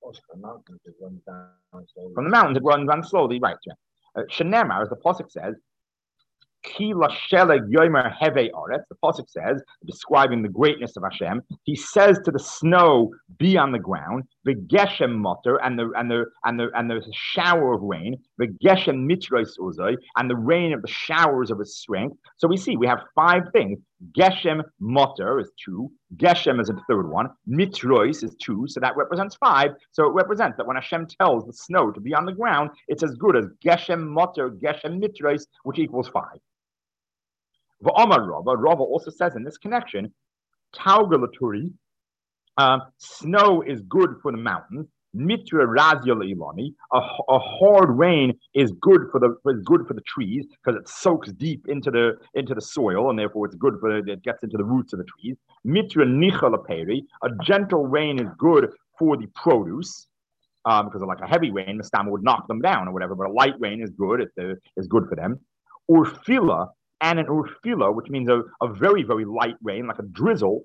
Speaker 1: From the mountains, it runs down slowly, right? Shenemar, as the pasuk says, Ki lasheleg yomer heve aretz. The pasuk says, describing the greatness of Hashem, he says to the snow, "Be on the ground." The geshem mutter and the shower of rain. The geshem mitrois uzay and the rain of the showers of his strength. So we have 5 things. Geshem mutter is 2. Geshem is the third one. Mitrois is 2, so that represents 5. So it represents that when Hashem tells the snow to be on the ground, it's as good as Geshem mutter, Geshem mitrois, which equals 5. V'Amar Rava also says in this connection, Taugalaturi, snow is good for the mountains. Mitra razia leilani, a hard rain is good for the trees because it soaks deep into the soil and therefore it gets into the roots of the trees. Mitra nicha leperi, a gentle rain is good for the produce. Because of like a heavy rain, the stammer would knock them down or whatever, but a light rain is good. It's good for them. Urfila, and an urfila, which means a very, very light rain, like a drizzle,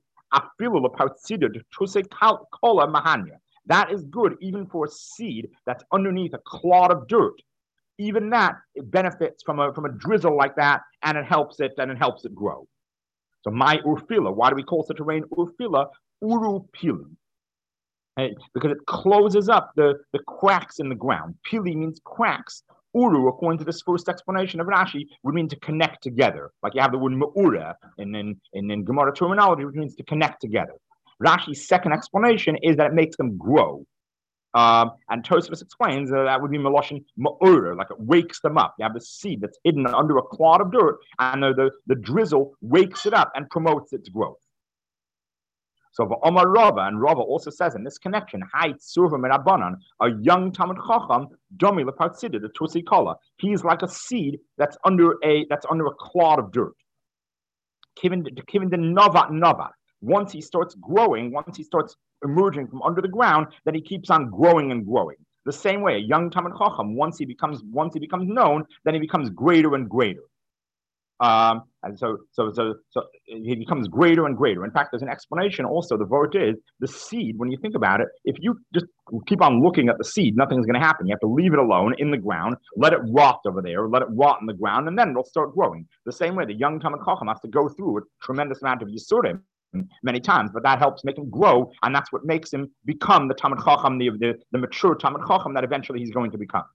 Speaker 1: that is good even for a seed that's underneath a clod of dirt. Even that, it benefits from a drizzle like that, and it helps it grow. So my urfila, why do we call such a rain urfila? Uru pili. Because it closes up the cracks in the ground. Pili means cracks. Uru, according to this first explanation of Rashi, would mean to connect together. Like you have the word ma'ura in Gemara terminology, which means to connect together. Rashi's second explanation is that it makes them grow. And Tosfos explains that would be Meloshin ma'ura, like it wakes them up. You have the seed that's hidden under a clod of dirt, and the drizzle wakes it up and promotes its growth. So Omar Rava, and Rava also says in this connection, a young Talmid Chacham, domi lepartzida, the tusi kala. He's like a seed that's under a clod of dirt. Given the nava. Once he starts growing, once he starts emerging from under the ground, then he keeps on growing and growing. The same way, a young Talmid Chacham, once he becomes known, then he becomes greater and greater. And so he becomes greater and greater. In fact, there's an explanation also. The word is the seed. When you think about it, if you just keep on looking at the seed, nothing's going to happen. You have to leave it alone in the ground, let it rot over there, let it rot in the ground, and then it'll start growing. The same way, the young Talmid Chacham has to go through a tremendous amount of yisurim many times, but that helps make him grow, and that's what makes him become the Talmid Chacham, the mature Talmid Chacham that eventually he's going to become.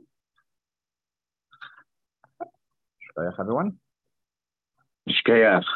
Speaker 1: Everyone.